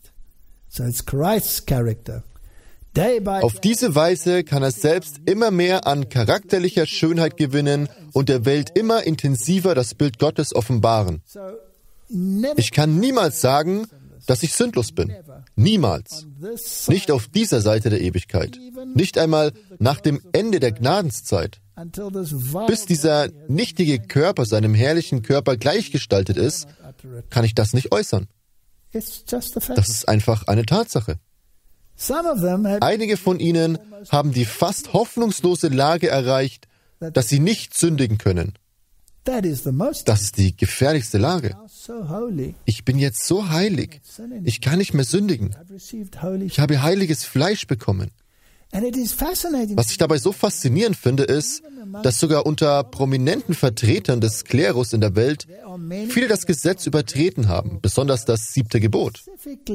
Auf diese Weise kann er selbst immer mehr an charakterlicher Schönheit gewinnen und der Welt immer intensiver das Bild Gottes offenbaren. Ich kann niemals sagen, dass ich sündlos bin. Niemals. Nicht auf dieser Seite der Ewigkeit. Nicht einmal nach dem Ende der Gnadenszeit. Bis dieser nichtige Körper seinem herrlichen Körper gleichgestaltet ist, kann ich das nicht äußern. Das ist einfach eine Tatsache. Einige von ihnen haben die fast hoffnungslose Lage erreicht, dass sie nicht sündigen können. Das ist die gefährlichste Lage. Ich bin jetzt so heilig. Ich kann nicht mehr sündigen. Ich habe heiliges Fleisch bekommen. Was ich dabei so faszinierend finde, ist, dass sogar unter prominenten Vertretern des Klerus in der Welt viele das Gesetz übertreten haben, besonders das siebte Gebot.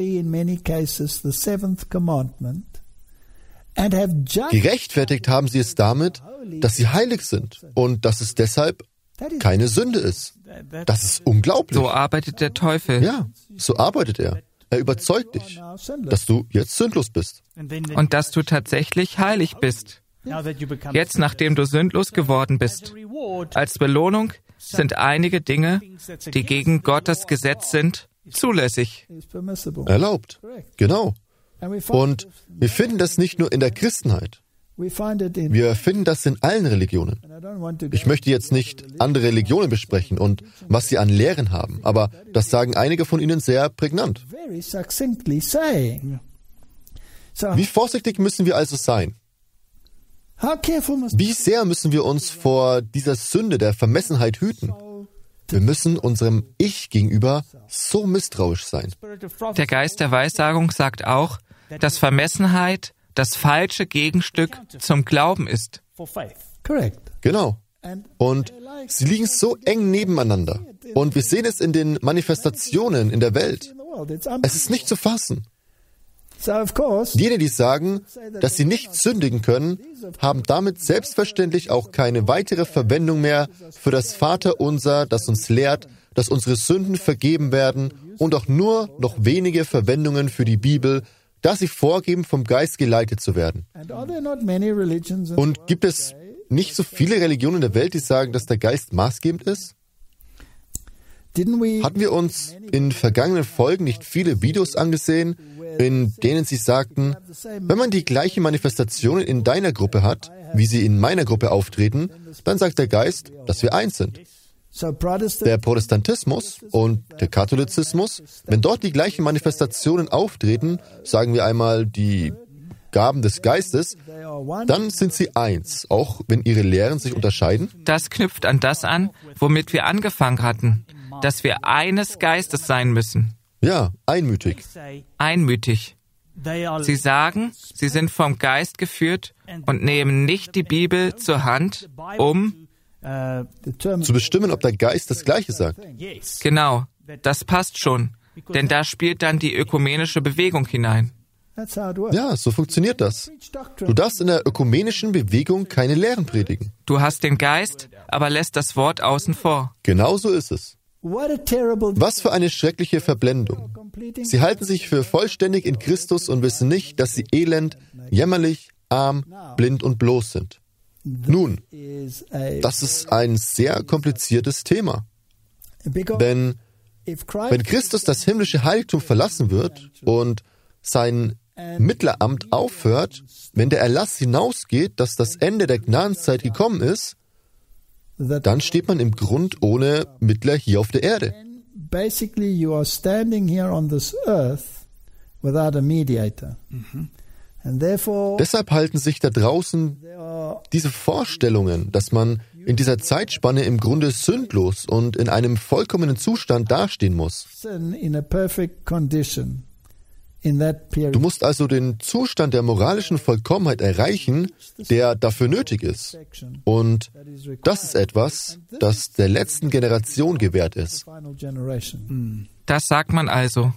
Gerechtfertigt haben sie es damit, dass sie heilig sind und dass es deshalb keine Sünde ist. Das ist unglaublich.
So arbeitet der Teufel.
Ja, so arbeitet er. Er überzeugt dich, dass du jetzt sündlos bist.
Und dass du tatsächlich heilig bist. Jetzt, nachdem du sündlos geworden bist. Als Belohnung sind einige Dinge, die gegen Gottes Gesetz sind, zulässig.
Erlaubt. Genau. Und wir finden das nicht nur in der Christenheit. Wir finden das in allen Religionen. Ich möchte jetzt nicht andere Religionen besprechen und was sie an Lehren haben, aber das sagen einige von ihnen sehr prägnant. Wie vorsichtig müssen wir also sein? Wie sehr müssen wir uns vor dieser Sünde der Vermessenheit hüten? Wir müssen unserem Ich gegenüber so misstrauisch sein.
Der Geist der Weissagung sagt auch, dass Vermessenheit das falsche Gegenstück zum Glauben ist.
Genau. Und sie liegen so eng nebeneinander. Und wir sehen es in den Manifestationen in der Welt. Es ist nicht zu fassen. Jene, die sagen, dass sie nicht sündigen können, haben damit selbstverständlich auch keine weitere Verwendung mehr für das Vaterunser, das uns lehrt, dass unsere Sünden vergeben werden, und auch nur noch wenige Verwendungen für die Bibel, da sie vorgeben, vom Geist geleitet zu werden. Und gibt es nicht so viele Religionen der Welt, die sagen, dass der Geist maßgebend ist? Hatten wir uns in vergangenen Folgen nicht viele Videos angesehen, in denen sie sagten, wenn man die gleichen Manifestationen in deiner Gruppe hat, wie sie in meiner Gruppe auftreten, dann sagt der Geist, dass wir eins sind. Der Protestantismus und der Katholizismus, wenn dort die gleichen Manifestationen auftreten, sagen wir einmal die Gaben des Geistes, dann sind sie eins, auch wenn ihre Lehren sich unterscheiden.
Das knüpft an das an, womit wir angefangen hatten, dass wir eines Geistes sein müssen.
Ja, einmütig.
Einmütig. Sie sagen, sie sind vom Geist geführt und nehmen nicht die Bibel zur Hand, um
zu bestimmen, ob der Geist das Gleiche sagt.
Genau, das passt schon, denn da spielt dann die ökumenische Bewegung hinein.
Ja, so funktioniert das. Du darfst in der ökumenischen Bewegung keine Lehren predigen.
Du hast den Geist, aber lässt das Wort außen vor.
Genau so ist es. Was für eine schreckliche Verblendung. Sie halten sich für vollständig in Christus und wissen nicht, dass sie elend, jämmerlich, arm, blind und bloß sind. Nun, das ist ein sehr kompliziertes Thema. Denn wenn Christus das himmlische Heiligtum verlassen wird und sein Mittleramt aufhört, wenn der Erlass hinausgeht, dass das Ende der Gnadenzeit gekommen ist, dann steht man im Grund ohne Mittler hier auf der Erde.
Basically, you are standing here on this earth without a mediator. And therefore,
deshalb halten sich da draußen diese Vorstellungen, dass man in dieser Zeitspanne im Grunde sündlos und in einem vollkommenen Zustand dastehen muss.
in a perfect condition in that period.
Du musst also den Zustand der moralischen Vollkommenheit erreichen, der dafür nötig ist. Und das ist etwas, das der letzten Generation gewährt ist.
Das sagt man also.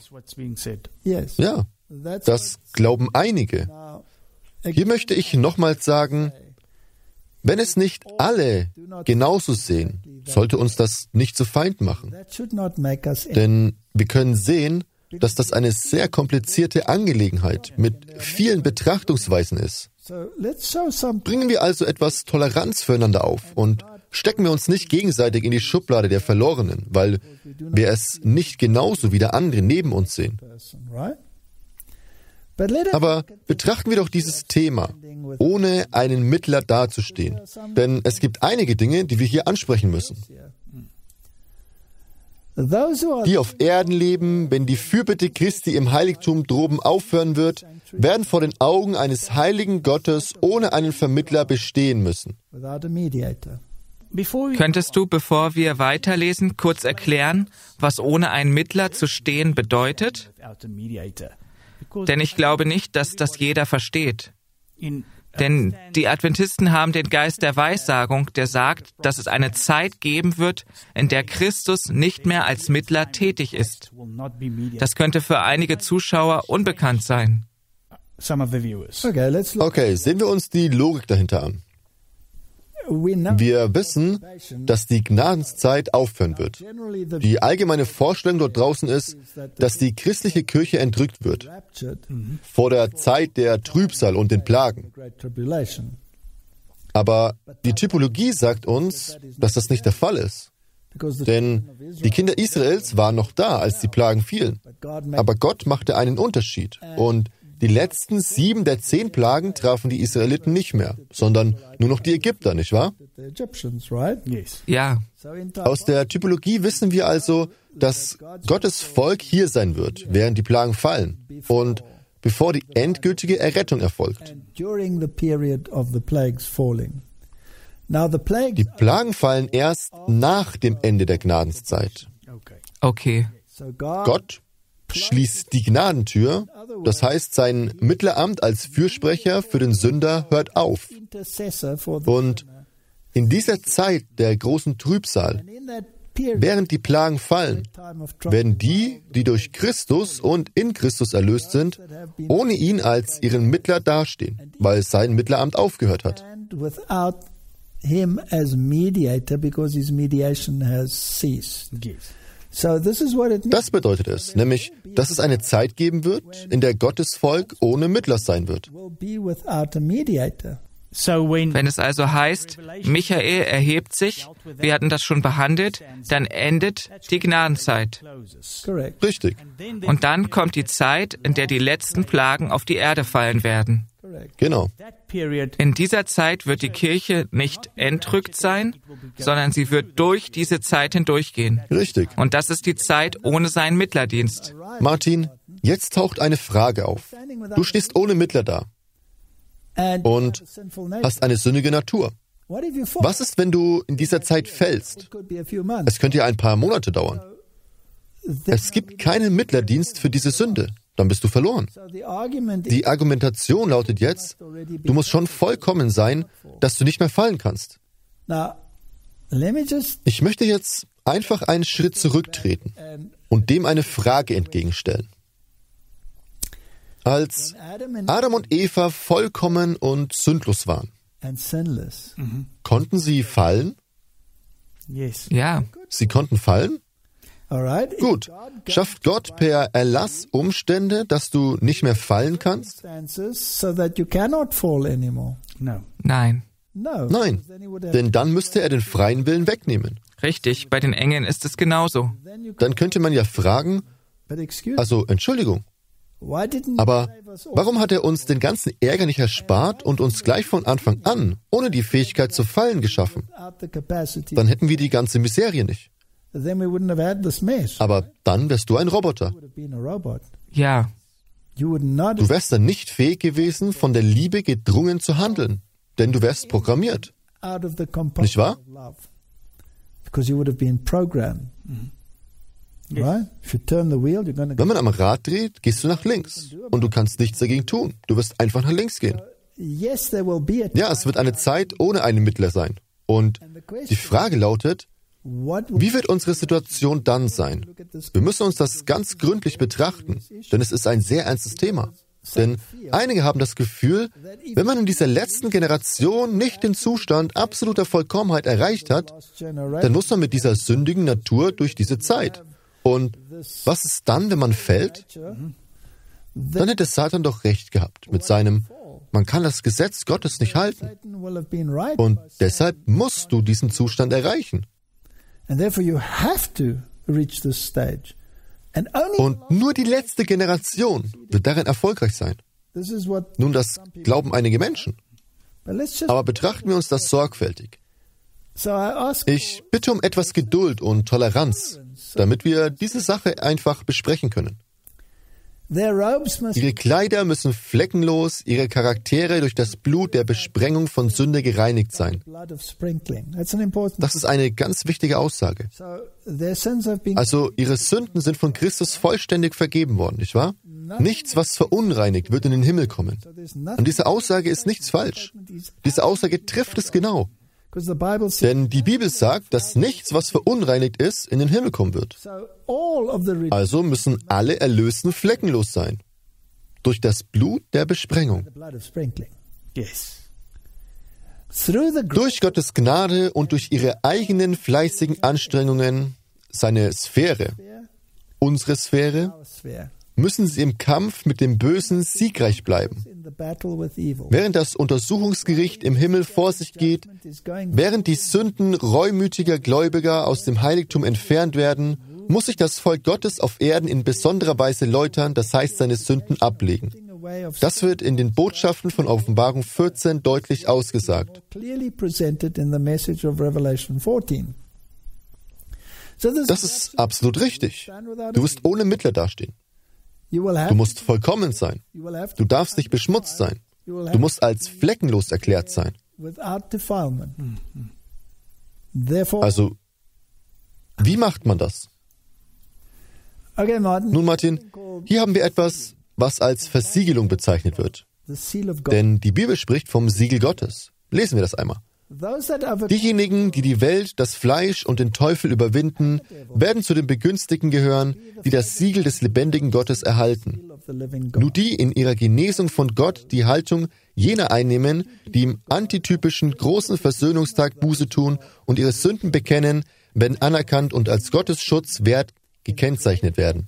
Ja, das glauben einige. Hier möchte ich nochmals sagen, wenn es nicht alle genauso sehen, sollte uns das nicht zu Feind machen. Denn wir können sehen, dass das eine sehr komplizierte Angelegenheit mit vielen Betrachtungsweisen ist. Bringen wir also etwas Toleranz füreinander auf und stecken wir uns nicht gegenseitig in die Schublade der Verlorenen, weil wir es nicht genauso wie der andere neben uns sehen. Aber betrachten wir doch dieses Thema, ohne einen Mittler dazustehen. Denn es gibt einige Dinge, die wir hier ansprechen müssen. Die auf Erden leben, wenn die Fürbitte Christi im Heiligtum droben aufhören wird, werden vor den Augen eines heiligen Gottes ohne einen Vermittler bestehen müssen.
Könntest du, bevor wir weiterlesen, kurz erklären, was ohne einen Mittler zu stehen bedeutet? Denn ich glaube nicht, dass das jeder versteht. Denn die Adventisten haben den Geist der Weissagung, der sagt, dass es eine Zeit geben wird, in der Christus nicht mehr als Mittler tätig ist. Das könnte für einige Zuschauer unbekannt sein.
Okay, sehen wir uns die Logik dahinter an. Wir wissen, dass die Gnadenszeit aufhören wird. Die allgemeine Vorstellung dort draußen ist, dass die christliche Kirche entrückt wird vor der Zeit der Trübsal und den Plagen. Aber die Typologie sagt uns, dass das nicht der Fall ist. Denn die Kinder Israels waren noch da, als die Plagen fielen. Aber Gott machte einen Unterschied. Und die letzten sieben der zehn Plagen trafen die Israeliten nicht mehr, sondern nur noch die Ägypter, nicht wahr?
Ja.
Aus der Typologie wissen wir also, dass Gottes Volk hier sein wird, während die Plagen fallen und bevor die endgültige Errettung erfolgt. Die Plagen fallen erst nach dem Ende der Gnadenszeit.
Okay.
Gott schließt die Gnadentür, das heißt, sein Mittleramt als Fürsprecher für den Sünder hört auf. Und in dieser Zeit der großen Trübsal, während die Plagen fallen, werden die, die durch Christus und in Christus erlöst sind, ohne ihn als ihren Mittler dastehen, weil sein Mittleramt aufgehört hat. Das bedeutet es, nämlich, dass es eine Zeit geben wird, in der Gottes Volk ohne Mittler sein wird.
Wenn es also heißt, Michael erhebt sich, wir hatten das schon behandelt, dann endet die Gnadenzeit.
Richtig.
Und dann kommt die Zeit, in der die letzten Plagen auf die Erde fallen werden.
Genau.
In dieser Zeit wird die Kirche nicht entrückt sein, sondern sie wird durch diese Zeit hindurchgehen.
Richtig.
Und das ist die Zeit ohne seinen Mittlerdienst.
Martin, jetzt taucht eine Frage auf. Du stehst ohne Mittler da und hast eine sündige Natur. Was ist, wenn du in dieser Zeit fällst? Es könnte ja ein paar Monate dauern. Es gibt keinen Mittlerdienst für diese Sünde. Dann bist du verloren. Die Argumentation lautet jetzt, du musst schon vollkommen sein, dass du nicht mehr fallen kannst. Ich möchte jetzt einfach einen Schritt zurücktreten und dem eine Frage entgegenstellen. Als Adam und Eva vollkommen und sündlos waren, konnten sie fallen?
Ja.
Sie konnten fallen? Gut. Schafft Gott per Erlass Umstände, dass du nicht mehr fallen kannst?
Nein.
Nein. Denn dann müsste er den freien Willen wegnehmen.
Richtig, bei den Engeln ist es genauso.
Dann könnte man ja fragen, also Entschuldigung, aber warum hat er uns den ganzen Ärger nicht erspart und uns gleich von Anfang an, ohne die Fähigkeit zu fallen, geschaffen? Dann hätten wir die ganze Miserie nicht. Aber dann wärst du ein Roboter.
Ja.
Du wärst dann nicht fähig gewesen, von der Liebe gedrungen zu handeln, denn du wärst programmiert. Nicht wahr? Wenn man am Rad dreht, gehst du nach links und du kannst nichts dagegen tun. Du wirst einfach nach links gehen. Ja, es wird eine Zeit ohne einen Mittler sein. Und die Frage lautet, wie wird unsere Situation dann sein? Wir müssen uns das ganz gründlich betrachten, denn es ist ein sehr ernstes Thema. Denn einige haben das Gefühl, wenn man in dieser letzten Generation nicht den Zustand absoluter Vollkommenheit erreicht hat, dann muss man mit dieser sündigen Natur durch diese Zeit. Und was ist dann, wenn man fällt? Dann hätte Satan doch recht gehabt mit seinem, Man kann das Gesetz Gottes nicht halten. Und deshalb musst du diesen Zustand erreichen. Und nur die letzte Generation wird darin erfolgreich sein. Nun, das glauben einige Menschen. Aber betrachten wir uns das sorgfältig. Ich bitte um etwas Geduld und Toleranz, damit wir diese Sache einfach besprechen können. Ihre Kleider müssen fleckenlos, ihre Charaktere durch das Blut der Besprengung von Sünde gereinigt sein. Das ist eine ganz wichtige Aussage. Also, ihre Sünden sind von Christus vollständig vergeben worden, nicht wahr? Nichts, was verunreinigt, wird in den Himmel kommen. Und diese Aussage ist nichts falsch. Diese Aussage trifft es genau. Denn die Bibel sagt, dass nichts, was verunreinigt ist, in den Himmel kommen wird. Also müssen alle Erlösten fleckenlos sein. Durch das Blut der Besprengung. Durch Gottes Gnade und durch ihre eigenen fleißigen Anstrengungen, seine Sphäre, unsere Sphäre, müssen sie im Kampf mit dem Bösen siegreich bleiben. Während das Untersuchungsgericht im Himmel vor sich geht, während die Sünden reumütiger Gläubiger aus dem Heiligtum entfernt werden, muss sich das Volk Gottes auf Erden in besonderer Weise läutern, das heißt seine Sünden ablegen. Das wird in den Botschaften von Offenbarung vierzehn deutlich ausgesagt. Das ist absolut richtig. Du wirst ohne Mittler dastehen. Du musst vollkommen sein. Du darfst nicht beschmutzt sein. Du musst als fleckenlos erklärt sein. Also, wie macht man das? Nun, Martin, hier haben wir etwas, was als Versiegelung bezeichnet wird. Denn die Bibel spricht vom Siegel Gottes. Lesen wir das einmal. Diejenigen, die die Welt, das Fleisch und den Teufel überwinden, werden zu den Begünstigten gehören, die das Siegel des lebendigen Gottes erhalten. Nur die in ihrer Genesung von Gott die Haltung jener einnehmen, die im antitypischen großen Versöhnungstag Buße tun und ihre Sünden bekennen, werden anerkannt und als Gottes Schutz wert gekennzeichnet werden.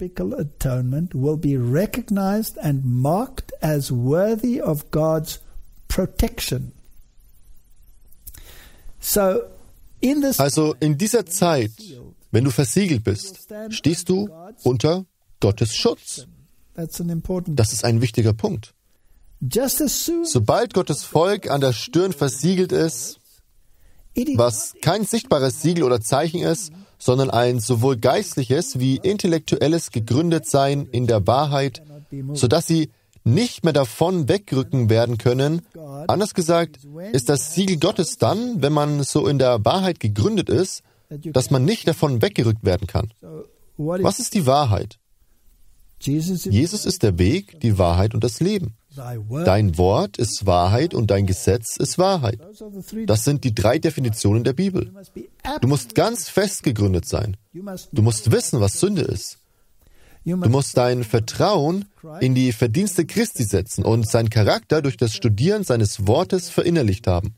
Also in dieser Zeit, wenn du versiegelt bist, stehst du unter Gottes Schutz. Das ist ein wichtiger Punkt. Sobald Gottes Volk an der Stirn versiegelt ist, was kein sichtbares Siegel oder Zeichen ist, sondern ein sowohl geistliches wie intellektuelles Gegründetsein in der Wahrheit, sodass sie nicht mehr davon wegrücken werden können. Anders gesagt, ist das Siegel Gottes dann, wenn man so in der Wahrheit gegründet ist, dass man nicht davon weggerückt werden kann. Was ist die Wahrheit? Jesus ist der Weg, die Wahrheit und das Leben. Dein Wort ist Wahrheit und dein Gesetz ist Wahrheit. Das sind die drei Definitionen der Bibel. Du musst ganz fest gegründet sein. Du musst wissen, was Sünde ist. Du musst dein Vertrauen in die Verdienste Christi setzen und seinen Charakter durch das Studieren seines Wortes verinnerlicht haben.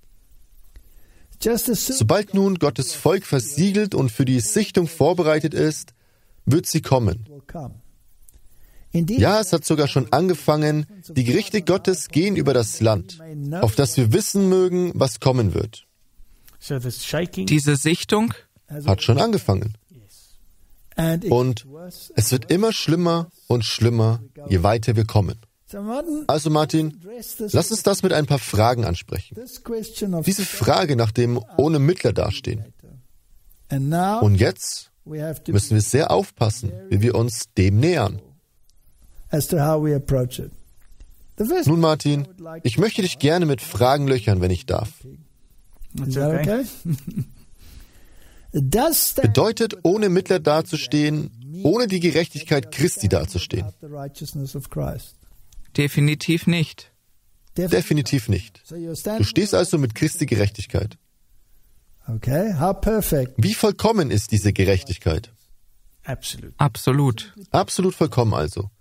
Sobald nun Gottes Volk versiegelt und für die Sichtung vorbereitet ist, wird sie kommen. Ja, es hat sogar schon angefangen. Die Gerichte Gottes gehen über das Land, auf das wir wissen mögen, was kommen wird.
Diese Sichtung
hat schon angefangen. Und es wird immer schlimmer und schlimmer, je weiter wir kommen. Also Martin, lass uns das mit ein paar Fragen ansprechen. Diese Frage nach dem ohne Mittler dastehen. Und jetzt müssen wir sehr aufpassen, wie wir uns dem nähern. Nun Martin, ich möchte dich gerne mit Fragen löchern, wenn ich darf. Bedeutet, ohne Mittler dazustehen, ohne die Gerechtigkeit Christi dazustehen?
definitiv nicht.
Definitiv nicht. Du stehst also mit Christi Gerechtigkeit. Wie vollkommen ist diese Gerechtigkeit?
Absolut.
Absolut vollkommen also.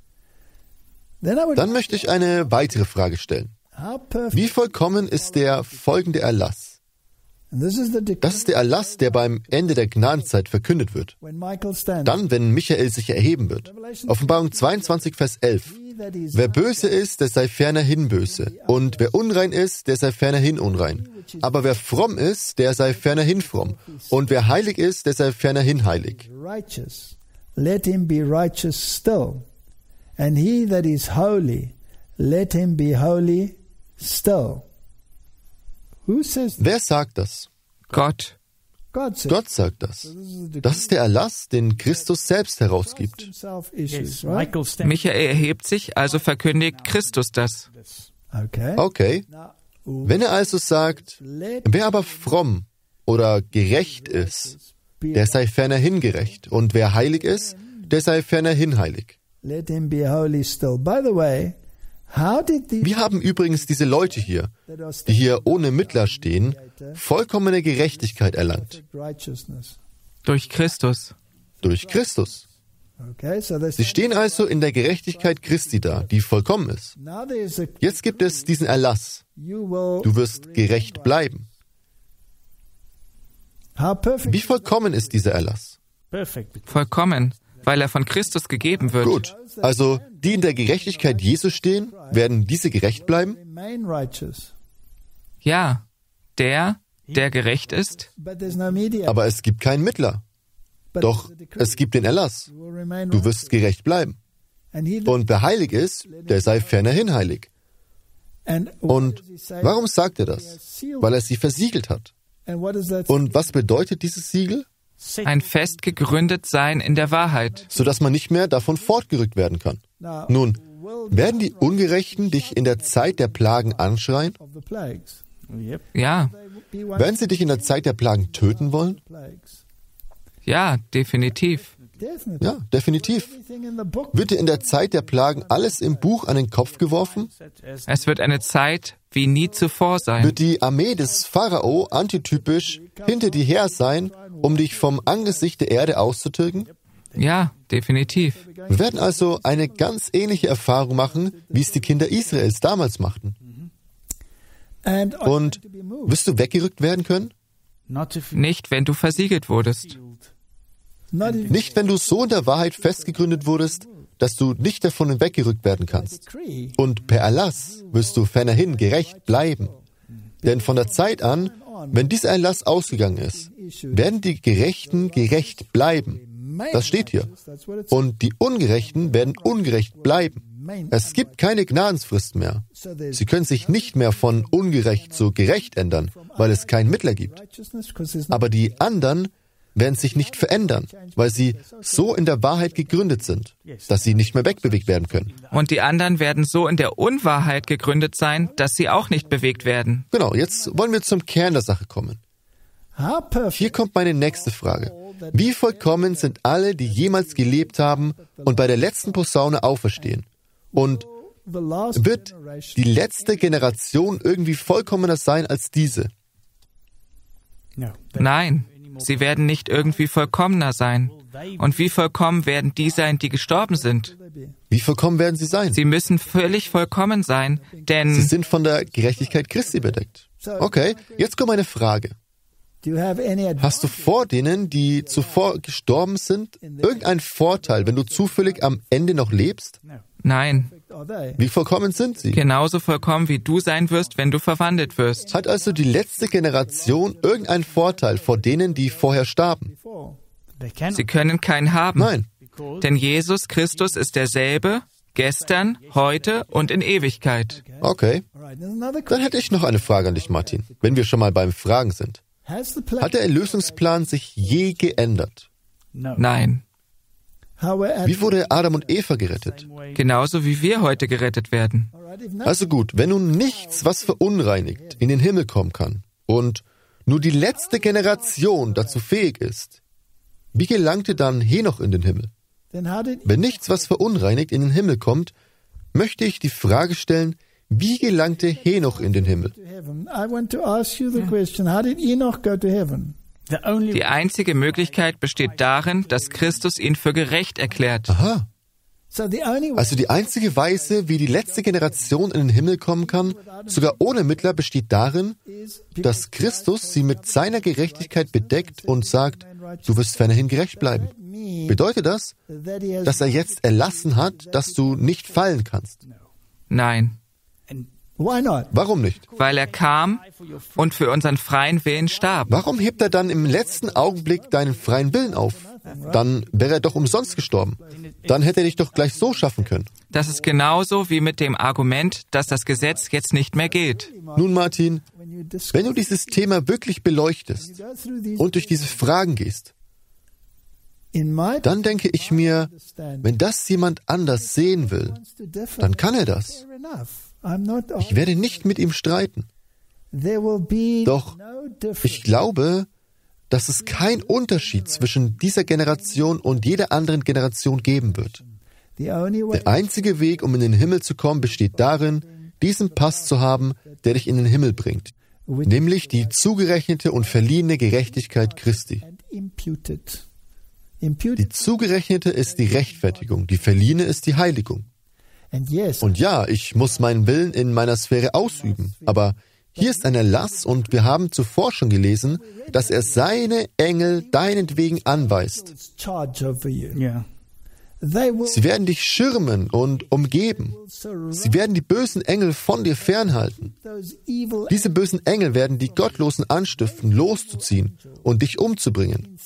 Dann möchte ich eine weitere Frage stellen. Wie vollkommen ist der folgende Erlass? Das ist der Erlass, der beim Ende der Gnadenzeit verkündet wird. Dann, wenn Michael sich erheben wird. Offenbarung zweiundzwanzig, Vers elf. wer böse ist, der sei fernerhin böse. Und wer unrein ist, der sei fernerhin unrein. Aber wer fromm ist, der sei fernerhin fromm. Und wer heilig ist, der sei fernerhin heilig.
Let him be righteous still. And he that is holy, let him be holy still. Who says that?
Wer sagt das?
Gott.
God says.
Gott sagt das. Das ist der Erlass, den Christus selbst herausgibt.
Himself issues, right?
Michael erhebt sich, also verkündigt Christus das.
Okay.
Okay.
Now,
Wenn er also sagt, wer aber fromm oder gerecht ist, der sei fernerhin gerecht. Und wer heilig ist, der sei fernerhin heilig.
let him be holy still. By the way, how did these
Wir haben übrigens diese Leute hier, die hier ohne Mittler stehen, vollkommene Gerechtigkeit erlangt.
righteousness?
Durch Christus.
Durch Christus.
Okay, so there's
Sie stehen also in der Gerechtigkeit Christi da, die vollkommen ist.
now there's a
Jetzt gibt es diesen Erlass.
you will
Du wirst gerecht bleiben.
how perfect
Wie vollkommen ist dieser Erlass?
Vollkommen, weil er von Christus gegeben wird.
Gut, also die in der Gerechtigkeit Jesu stehen, werden diese gerecht bleiben?
remain righteous,
Ja, der, der gerecht ist,
but there's no mediator.
Aber es gibt keinen Mittler.
But
Doch
there's a decree.
es gibt den Erlass.
You will remain
Du wirst gerecht bleiben.
And he
Und wer heilig ist, der sei fernerhin heilig.
and
Und warum sagt er das? Weil er sie versiegelt hat.
and what is that?
Und was bedeutet dieses Siegel?
ein fest gegründet Sein in der Wahrheit.
Sodass man nicht mehr davon fortgerückt werden kann.
Now,
Nun,
will the
werden die Ungerechten dich in der Zeit der Plagen anschreien?
of the plagues
Ja,
be one
Werden sie dich in der Zeit der Plagen töten wollen?
plagues?
ja, definitiv.
Definitely.
Ja, definitiv.
Everything in the book
Wird dir in der Zeit der Plagen alles im Buch an den Kopf geworfen?
Es wird eine Zeit wie nie zuvor sein.
Wird die Armee des Pharao antitypisch hinter dir her sein, um dich vom Angesicht der Erde auszutilgen?
Ja, definitiv.
Wir werden also eine ganz ähnliche Erfahrung machen, wie es die Kinder Israels damals machten.
and are
Und
going to be moved.
wirst du weggerückt werden können?
Nicht, wenn du versiegelt wurdest.
Not even
Nicht, wenn du so in der Wahrheit festgegründet wurdest, dass du nicht davon weggerückt werden kannst.
decree.
Und per Erlass wirst du fernerhin gerecht bleiben. Denn von der Zeit an, wenn dieser Erlass ausgegangen ist, werden die Gerechten gerecht bleiben. Das steht hier.
That's what it's
Und die Ungerechten werden ungerecht bleiben. Es gibt keine Gnadensfrist mehr.
so there's
Sie können sich nicht mehr von ungerecht zu gerecht ändern, weil es keinen Mittler gibt.
righteousness because there's no
Aber die anderen werden sich nicht verändern, weil sie so in der Wahrheit gegründet sind, dass sie nicht mehr wegbewegt werden können.
Und die anderen werden so in der Unwahrheit gegründet sein, dass sie auch nicht bewegt werden.
Genau, jetzt wollen wir zum Kern der Sache kommen.
how perfect
Hier kommt meine nächste Frage. Wie vollkommen sind alle, die jemals gelebt haben und bei der letzten Posaune auferstehen? Und
the last
wird
generation
die letzte Generation irgendwie vollkommener sein als diese?
Nein, sie werden nicht irgendwie vollkommener sein. Und wie vollkommen werden die sein, die gestorben sind?
Wie vollkommen werden sie sein?
Sie müssen völlig vollkommen sein,
Sie
denn
sind von der Gerechtigkeit Christi bedeckt. Okay, jetzt kommt eine Frage.
do you have any advantage
Hast du vor denen, die zuvor gestorben sind, irgendeinen Vorteil, wenn du zufällig am Ende noch lebst?
nein,
are they
Wie vollkommen sind sie?
genauso vollkommen wie du sein wirst, wenn du verwandelt wirst.
Hat also die letzte Generation irgendeinen Vorteil vor denen, die vorher starben?
before?
Sie können keinen haben.
Nein.
Denn Jesus Christus ist derselbe, gestern, heute und in Ewigkeit.
Okay.
All right, there's another
Dann
question.
hätte ich noch eine Frage an dich, Martin, wenn wir schon mal beim Fragen sind.
Has the plan
Hat der Erlösungsplan sich je geändert?
Nein,
how were
Wie wurde Adam und Eva gerettet?
genauso wie wir heute gerettet werden.
all right, if no,
Also gut, wenn nun nichts, was verunreinigt, in den Himmel kommen kann und nur die letzte Generation dazu fähig ist, wie gelangte dann Henoch in den Himmel?
then how did
Wenn nichts, was verunreinigt, in den Himmel kommt, möchte ich die Frage stellen, wie gelangte Henoch in den Himmel?
to heaven? I want to ask you the question, how did Enoch go to heaven?
Die einzige Möglichkeit besteht darin, dass Christus ihn für gerecht erklärt.
Aha,
So the only way
also die einzige Weise, wie die letzte Generation in den Himmel kommen kann, sogar ohne Mittler, besteht darin,
is
dass Christus sie mit seiner Gerechtigkeit bedeckt und sagt, du wirst fernerhin gerecht bleiben. Bedeutet das, dass er jetzt erlassen hat, dass du nicht fallen kannst?
Nein,
Warum nicht?
weil er kam und für unseren freien Willen starb.
Warum hebt er dann im letzten Augenblick deinen freien Willen auf? Dann wäre er doch umsonst gestorben. Dann hätte er dich doch gleich so schaffen können.
Das ist genauso wie mit dem Argument, dass das Gesetz jetzt nicht mehr gilt.
Nun, Martin, wenn du dieses Thema wirklich beleuchtest und durch diese Fragen gehst, dann denke ich mir, wenn das jemand anders sehen will, dann kann er das. Ich werde nicht mit ihm streiten. Doch ich glaube, dass es keinen Unterschied zwischen dieser Generation und jeder anderen Generation geben wird. Der einzige Weg, um in den Himmel zu kommen, besteht darin, diesen Pass zu haben, der dich in den Himmel bringt, nämlich die zugerechnete und verliehene Gerechtigkeit Christi. Die zugerechnete ist die Rechtfertigung, die verliehene ist die Heiligung. Und ja, ich muss meinen Willen in meiner Sphäre ausüben, aber hier ist ein Erlass und wir haben zuvor schon gelesen, dass er seine Engel deinetwegen anweist. Sie werden dich schirmen und umgeben. Sie werden die bösen Engel von dir fernhalten. Diese bösen Engel werden die Gottlosen anstiften, loszuziehen und dich umzubringen.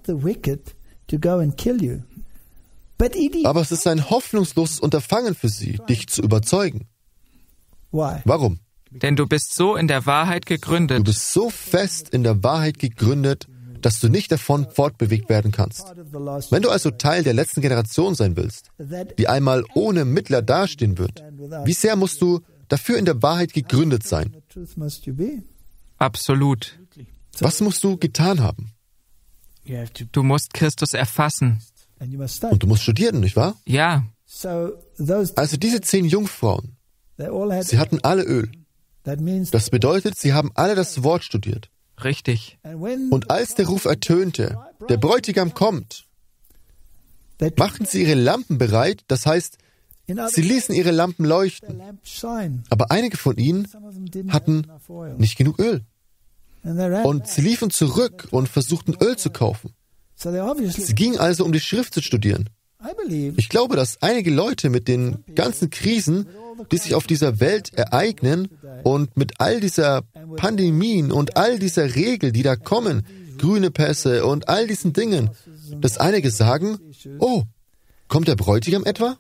Aber es ist ein hoffnungsloses Unterfangen für sie, dich zu überzeugen. Warum?
Denn du bist so in der Wahrheit gegründet.
Du bist so fest in der Wahrheit gegründet, dass du nicht davon fortbewegt werden kannst. Wenn du also Teil der letzten Generation sein willst, die einmal ohne Mittler dastehen wird, wie sehr musst du dafür in der Wahrheit gegründet sein?
Absolut.
Was musst du getan haben?
Du musst Christus erfassen.
Und du musst studieren, nicht wahr?
Ja.
Also diese zehn Jungfrauen, sie hatten alle Öl. Das bedeutet, sie haben alle das Wort studiert.
Richtig.
Und als der Ruf ertönte, der Bräutigam kommt, machten sie ihre Lampen bereit, das heißt, sie ließen ihre Lampen leuchten. Aber einige von ihnen hatten nicht genug Öl. Und sie liefen zurück und versuchten Öl zu kaufen. Sie gingen also, um die Schrift zu studieren. Ich glaube, dass einige Leute mit den ganzen Krisen, die sich auf dieser Welt ereignen und mit all dieser Pandemien und all dieser Regeln, die da kommen, grüne Pässe und all diesen Dingen, dass einige sagen, oh, kommt der Bräutigam etwa?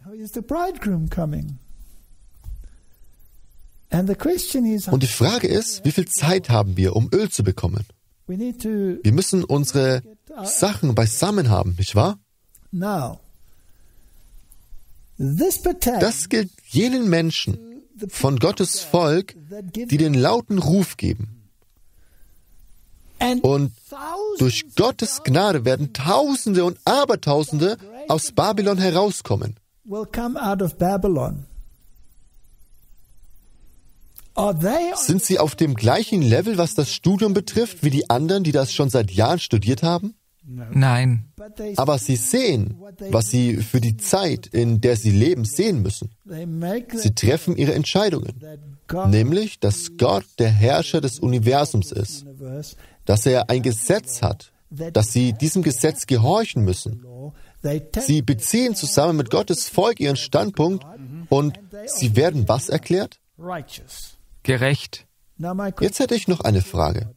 Und die Frage ist, wie viel Zeit haben wir, um Öl zu bekommen? Wir müssen unsere Sachen beisammen haben, nicht wahr? Das gilt jenen Menschen von Gottes Volk, die den lauten Ruf geben. Und durch Gottes Gnade werden Tausende und Abertausende aus Babylon herauskommen. Sind sie auf dem gleichen Level, was das Studium betrifft, wie die anderen, die das schon seit Jahren studiert haben?
Nein.
Aber sie sehen, was sie für die Zeit, in der sie leben, sehen müssen. Sie treffen ihre Entscheidungen, nämlich, dass Gott der Herrscher des Universums ist, dass er ein Gesetz hat, dass sie diesem Gesetz gehorchen müssen. Sie beziehen zusammen mit Gottes Volk ihren Standpunkt und sie werden was erklärt?
Gerecht.
Jetzt hätte ich noch eine Frage.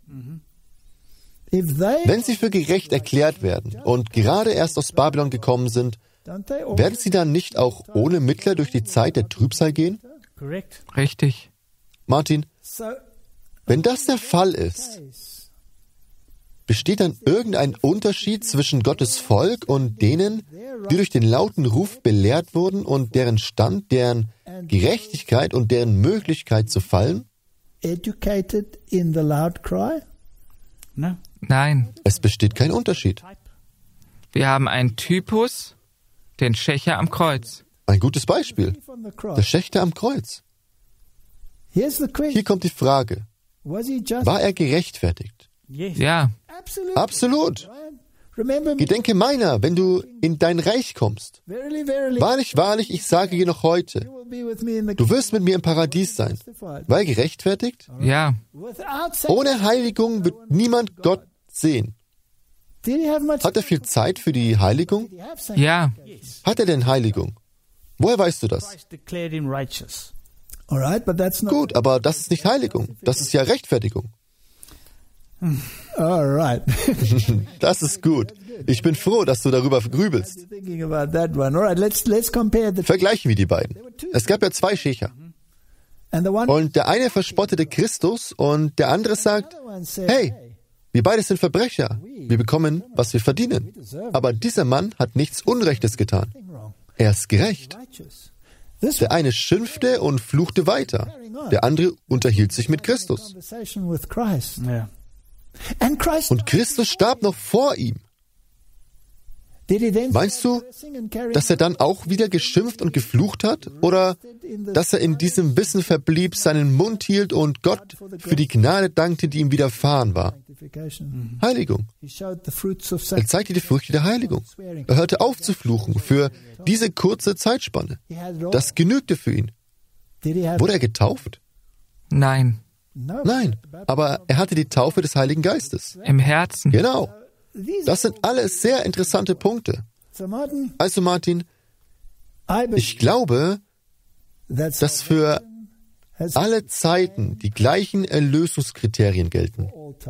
Wenn sie für gerecht erklärt werden und gerade erst aus Babylon gekommen sind, werden sie dann nicht auch ohne Mittler durch die Zeit der Trübsal gehen?
Richtig.
Martin, wenn das der Fall ist, besteht dann irgendein Unterschied zwischen Gottes Volk und denen, die durch den lauten Ruf belehrt wurden und deren Stand, deren Gerechtigkeit und deren Möglichkeit zu fallen?
Educated in the loud cry?
Nein.
Es besteht kein Unterschied.
Wir haben einen Typus, den Schächer am Kreuz.
Ein gutes Beispiel. Der Schächter am Kreuz. Hier kommt die Frage. War er gerechtfertigt?
Ja.
Absolut. Gedenke meiner, wenn du in dein Reich kommst. Wahrlich, wahrlich, ich sage dir noch heute, du wirst mit mir im Paradies sein. War er gerechtfertigt?
Ja.
Ohne Heiligung wird niemand Gott sehen. Hat er viel Zeit für die Heiligung?
Ja,
Hat er denn Heiligung? Woher weißt du das? Gut, aber das ist nicht Heiligung. Das ist ja Rechtfertigung.
All
Das ist gut. Ich bin froh, dass du darüber grübelst. Vergleichen wir die beiden. Es gab ja zwei Schächer. Und der eine verspottete Christus und der andere sagt, hey, wir beide sind Verbrecher. Wir bekommen, was wir verdienen. Aber dieser Mann hat nichts Unrechtes getan. Er ist gerecht. Der eine schimpfte und fluchte weiter. Der andere unterhielt sich mit Christus. Und Christus starb noch vor ihm. Meinst du, dass er dann auch wieder geschimpft und geflucht hat? Oder dass er in diesem Wissen verblieb, seinen Mund hielt und Gott für die Gnade dankte, die ihm widerfahren war? Heiligung. Er zeigte die Früchte der Heiligung. Er hörte auf zu fluchen für diese kurze Zeitspanne. Das genügte für ihn. Wurde er getauft?
nein,
Nein, aber er hatte die Taufe des Heiligen Geistes.
im Herzen.
Genau. Das sind alles sehr interessante Punkte. Also Martin, ich glaube, dass für alle Zeiten die gleichen Erlösungskriterien gelten.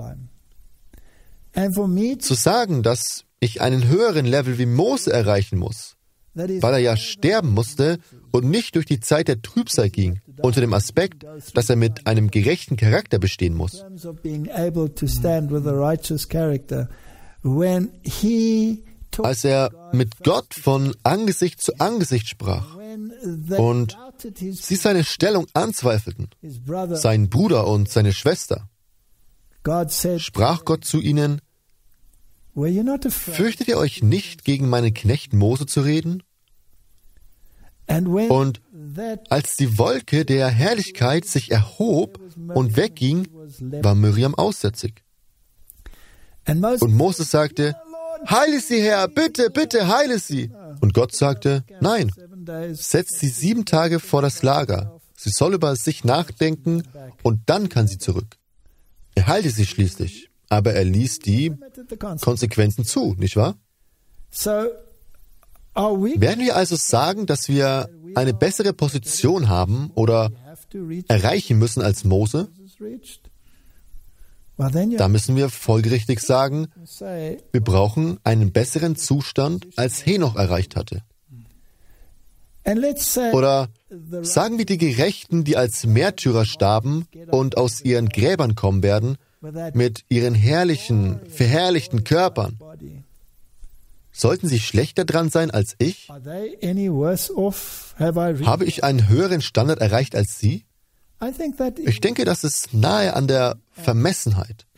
Zu sagen, dass ich einen höheren Level wie Mose erreichen muss, weil er ja sterben musste und nicht durch die Zeit der Trübsal ging, unter dem Aspekt, dass er mit einem gerechten Charakter bestehen muss. Als er mit Gott von Angesicht zu Angesicht sprach und sie seine Stellung anzweifelten, sein Bruder und seine Schwester, sprach Gott zu ihnen, fürchtet ihr euch nicht, gegen meinen Knecht Mose zu reden? Und als die Wolke der Herrlichkeit sich erhob und wegging, war Miriam aussätzig. Und Moses sagte, heile sie, Herr, bitte, bitte, heile sie. Und Gott sagte, nein, setzt sie sieben Tage vor das Lager. Sie soll über sich nachdenken und dann kann sie zurück. Er heilte sie schließlich, aber er ließ die Konsequenzen zu, nicht wahr? Werden wir also sagen, dass wir eine bessere Position haben oder erreichen müssen als Mose? Da müssen wir folgerichtig sagen, wir brauchen einen besseren Zustand, als Henoch erreicht hatte. Oder sagen wir die Gerechten, die als Märtyrer starben und aus ihren Gräbern kommen werden, mit ihren herrlichen, verherrlichten Körpern. Sollten sie schlechter dran sein als ich? Habe ich einen höheren Standard erreicht als sie? Ich denke, das ist nahe an der Vermessenheit.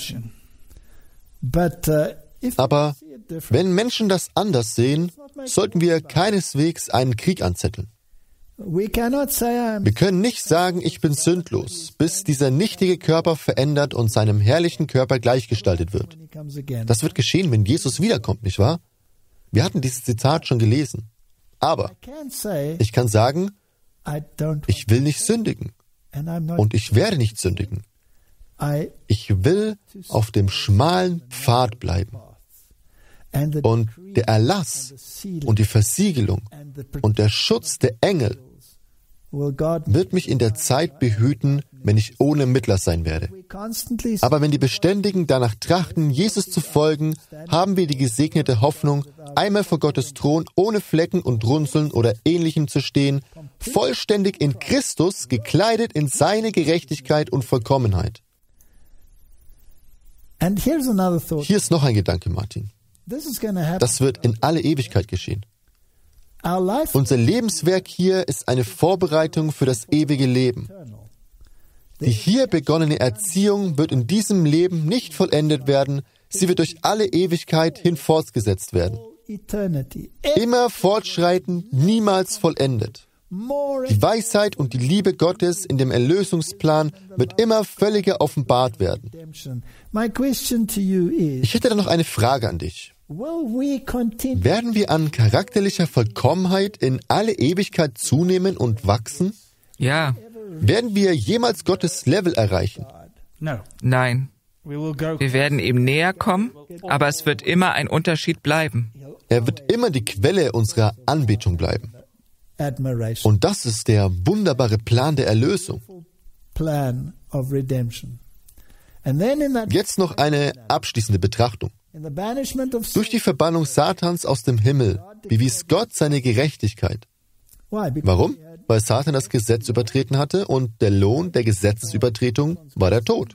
Aber wenn Menschen das anders sehen, sollten wir keineswegs einen Krieg anzetteln. Wir können nicht sagen, ich bin sündlos, bis dieser nichtige Körper verändert und seinem herrlichen Körper gleichgestaltet wird. Das wird geschehen, wenn Jesus wiederkommt, nicht wahr? Wir hatten dieses Zitat schon gelesen. Aber ich kann sagen, ich will nicht sündigen. Und ich werde nicht sündigen. Ich will auf dem schmalen Pfad bleiben. Und der Erlass und die Versiegelung und der Schutz der Engel wird mich in der Zeit behüten, wenn ich ohne Mittler sein werde. Aber wenn die Beständigen danach trachten, Jesus zu folgen, haben wir die gesegnete Hoffnung, einmal vor Gottes Thron ohne Flecken und Runzeln oder Ähnlichem zu stehen, vollständig in Christus, gekleidet in seine Gerechtigkeit und Vollkommenheit. Hier ist noch ein Gedanke, Martin. Das wird in alle Ewigkeit geschehen. Unser Lebenswerk hier ist eine Vorbereitung für das ewige Leben. Die hier begonnene Erziehung wird in diesem Leben nicht vollendet werden, sie wird durch alle Ewigkeit hin fortgesetzt werden. Immer fortschreitend, niemals vollendet. Die Weisheit und die Liebe Gottes in dem Erlösungsplan wird immer völliger offenbart werden. Ich hätte da noch eine Frage an dich. Werden wir an charakterlicher Vollkommenheit in alle Ewigkeit zunehmen und wachsen?
Ja.
Werden wir jemals Gottes Level erreichen?
Nein. Wir werden ihm näher kommen, aber es wird immer ein Unterschied bleiben.
Er wird immer die Quelle unserer Anbetung bleiben. Und das ist der wunderbare Plan der Erlösung. Jetzt noch eine abschließende Betrachtung. Durch die Verbannung Satans aus dem Himmel bewies Gott seine Gerechtigkeit. Warum? Weil Satan das Gesetz übertreten hatte und der Lohn der Gesetzesübertretung war der Tod.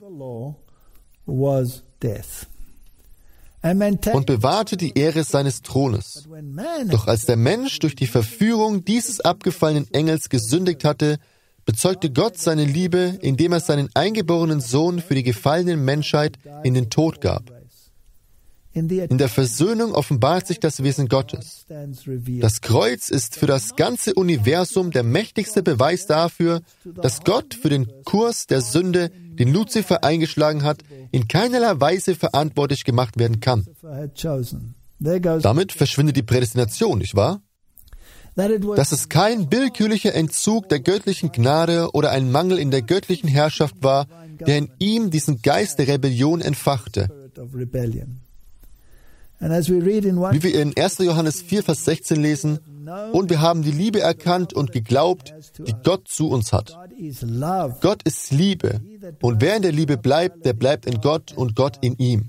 Und bewahrte die Ehre seines Thrones. Doch als der Mensch durch die Verführung dieses abgefallenen Engels gesündigt hatte, bezeugte Gott seine Liebe, indem er seinen eingeborenen Sohn für die gefallene Menschheit in den Tod gab. In der Versöhnung offenbart sich das Wesen Gottes. Das Kreuz ist für das ganze Universum der mächtigste Beweis dafür, dass Gott für den Kurs der Sünde, den Luzifer eingeschlagen hat, in keinerlei Weise verantwortlich gemacht werden kann. Damit verschwindet die Prädestination, nicht wahr? Dass es kein willkürlicher Entzug der göttlichen Gnade oder ein Mangel in der göttlichen Herrschaft war, der in ihm diesen Geist der Rebellion entfachte. Wie wir in erster Johannes vier, Vers sechzehn lesen, und wir haben die Liebe erkannt und geglaubt, die Gott zu uns hat. Gott ist Liebe, und wer in der Liebe bleibt, der bleibt in Gott und Gott in ihm.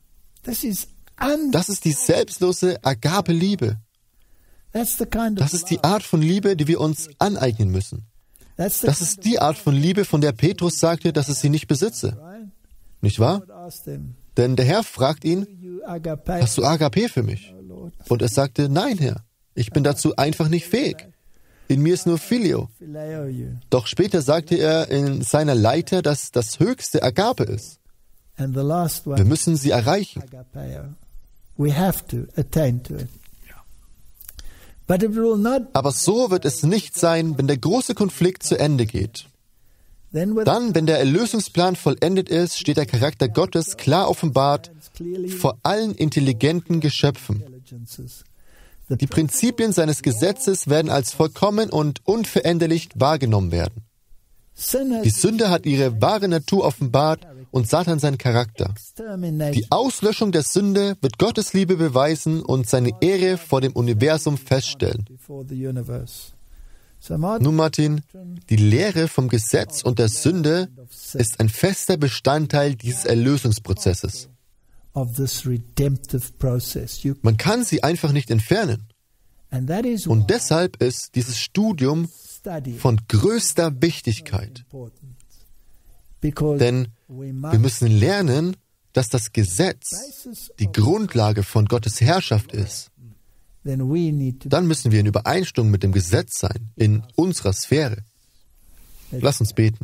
Das ist die selbstlose Agape-Liebe. Das ist die Art von Liebe, die wir uns aneignen müssen. Das ist die Art von Liebe, von der Petrus sagte, dass es sie nicht besitze. Nicht wahr? Denn der Herr fragt ihn, hast du Agape für mich? Und er sagte, nein, Herr, ich bin dazu einfach nicht fähig. In mir ist nur Phileo. Doch später sagte er in seiner Leiter, dass das höchste Agape ist. Wir müssen sie erreichen. Aber so wird es nicht sein, wenn der große Konflikt zu Ende geht. Dann, wenn der Erlösungsplan vollendet ist, steht der Charakter Gottes klar offenbart vor allen intelligenten Geschöpfen. Die Prinzipien seines Gesetzes werden als vollkommen und unveränderlich wahrgenommen werden. Die Sünde hat ihre wahre Natur offenbart und Satan seinen Charakter. Die Auslöschung der Sünde wird Gottes Liebe beweisen und seine Ehre vor dem Universum feststellen. Nun, Martin, die Lehre vom Gesetz und der Sünde ist ein fester Bestandteil dieses Erlösungsprozesses. Man kann sie einfach nicht entfernen. Und deshalb ist dieses Studium von größter Wichtigkeit. Denn wir müssen lernen, dass das Gesetz die Grundlage von Gottes Herrschaft ist. Dann müssen wir in Übereinstimmung mit dem Gesetz sein, in unserer Sphäre. Lass uns beten.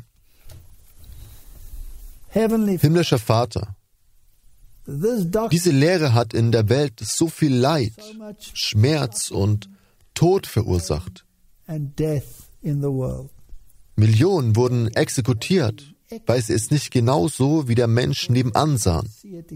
Himmlischer Vater, diese Lehre hat in der Welt so viel Leid, Schmerz und Tod verursacht. Millionen wurden exekutiert, weil sie es nicht genauso wie der Mensch nebenan sahen.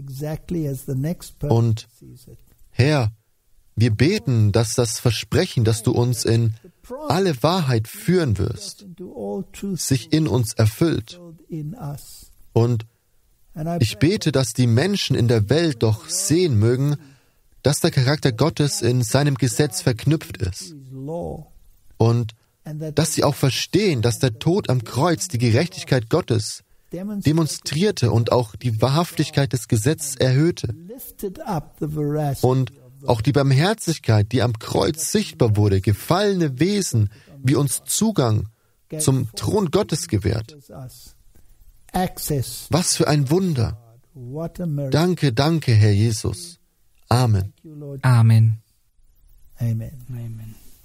Und Herr, wir beten, dass das Versprechen, dass du uns in alle Wahrheit führen wirst, sich in uns erfüllt. Und ich bete, dass die Menschen in der Welt doch sehen mögen, dass der Charakter Gottes in seinem Gesetz verknüpft ist. Und dass sie auch verstehen, dass der Tod am Kreuz die Gerechtigkeit Gottes demonstrierte und auch die Wahrhaftigkeit des Gesetzes erhöhte. Und auch die Barmherzigkeit, die am Kreuz sichtbar wurde, gefallene Wesen, wie uns Zugang zum Thron Gottes gewährt. Was für ein Wunder. Danke, danke, Herr Jesus. Amen.
Amen.
Amen.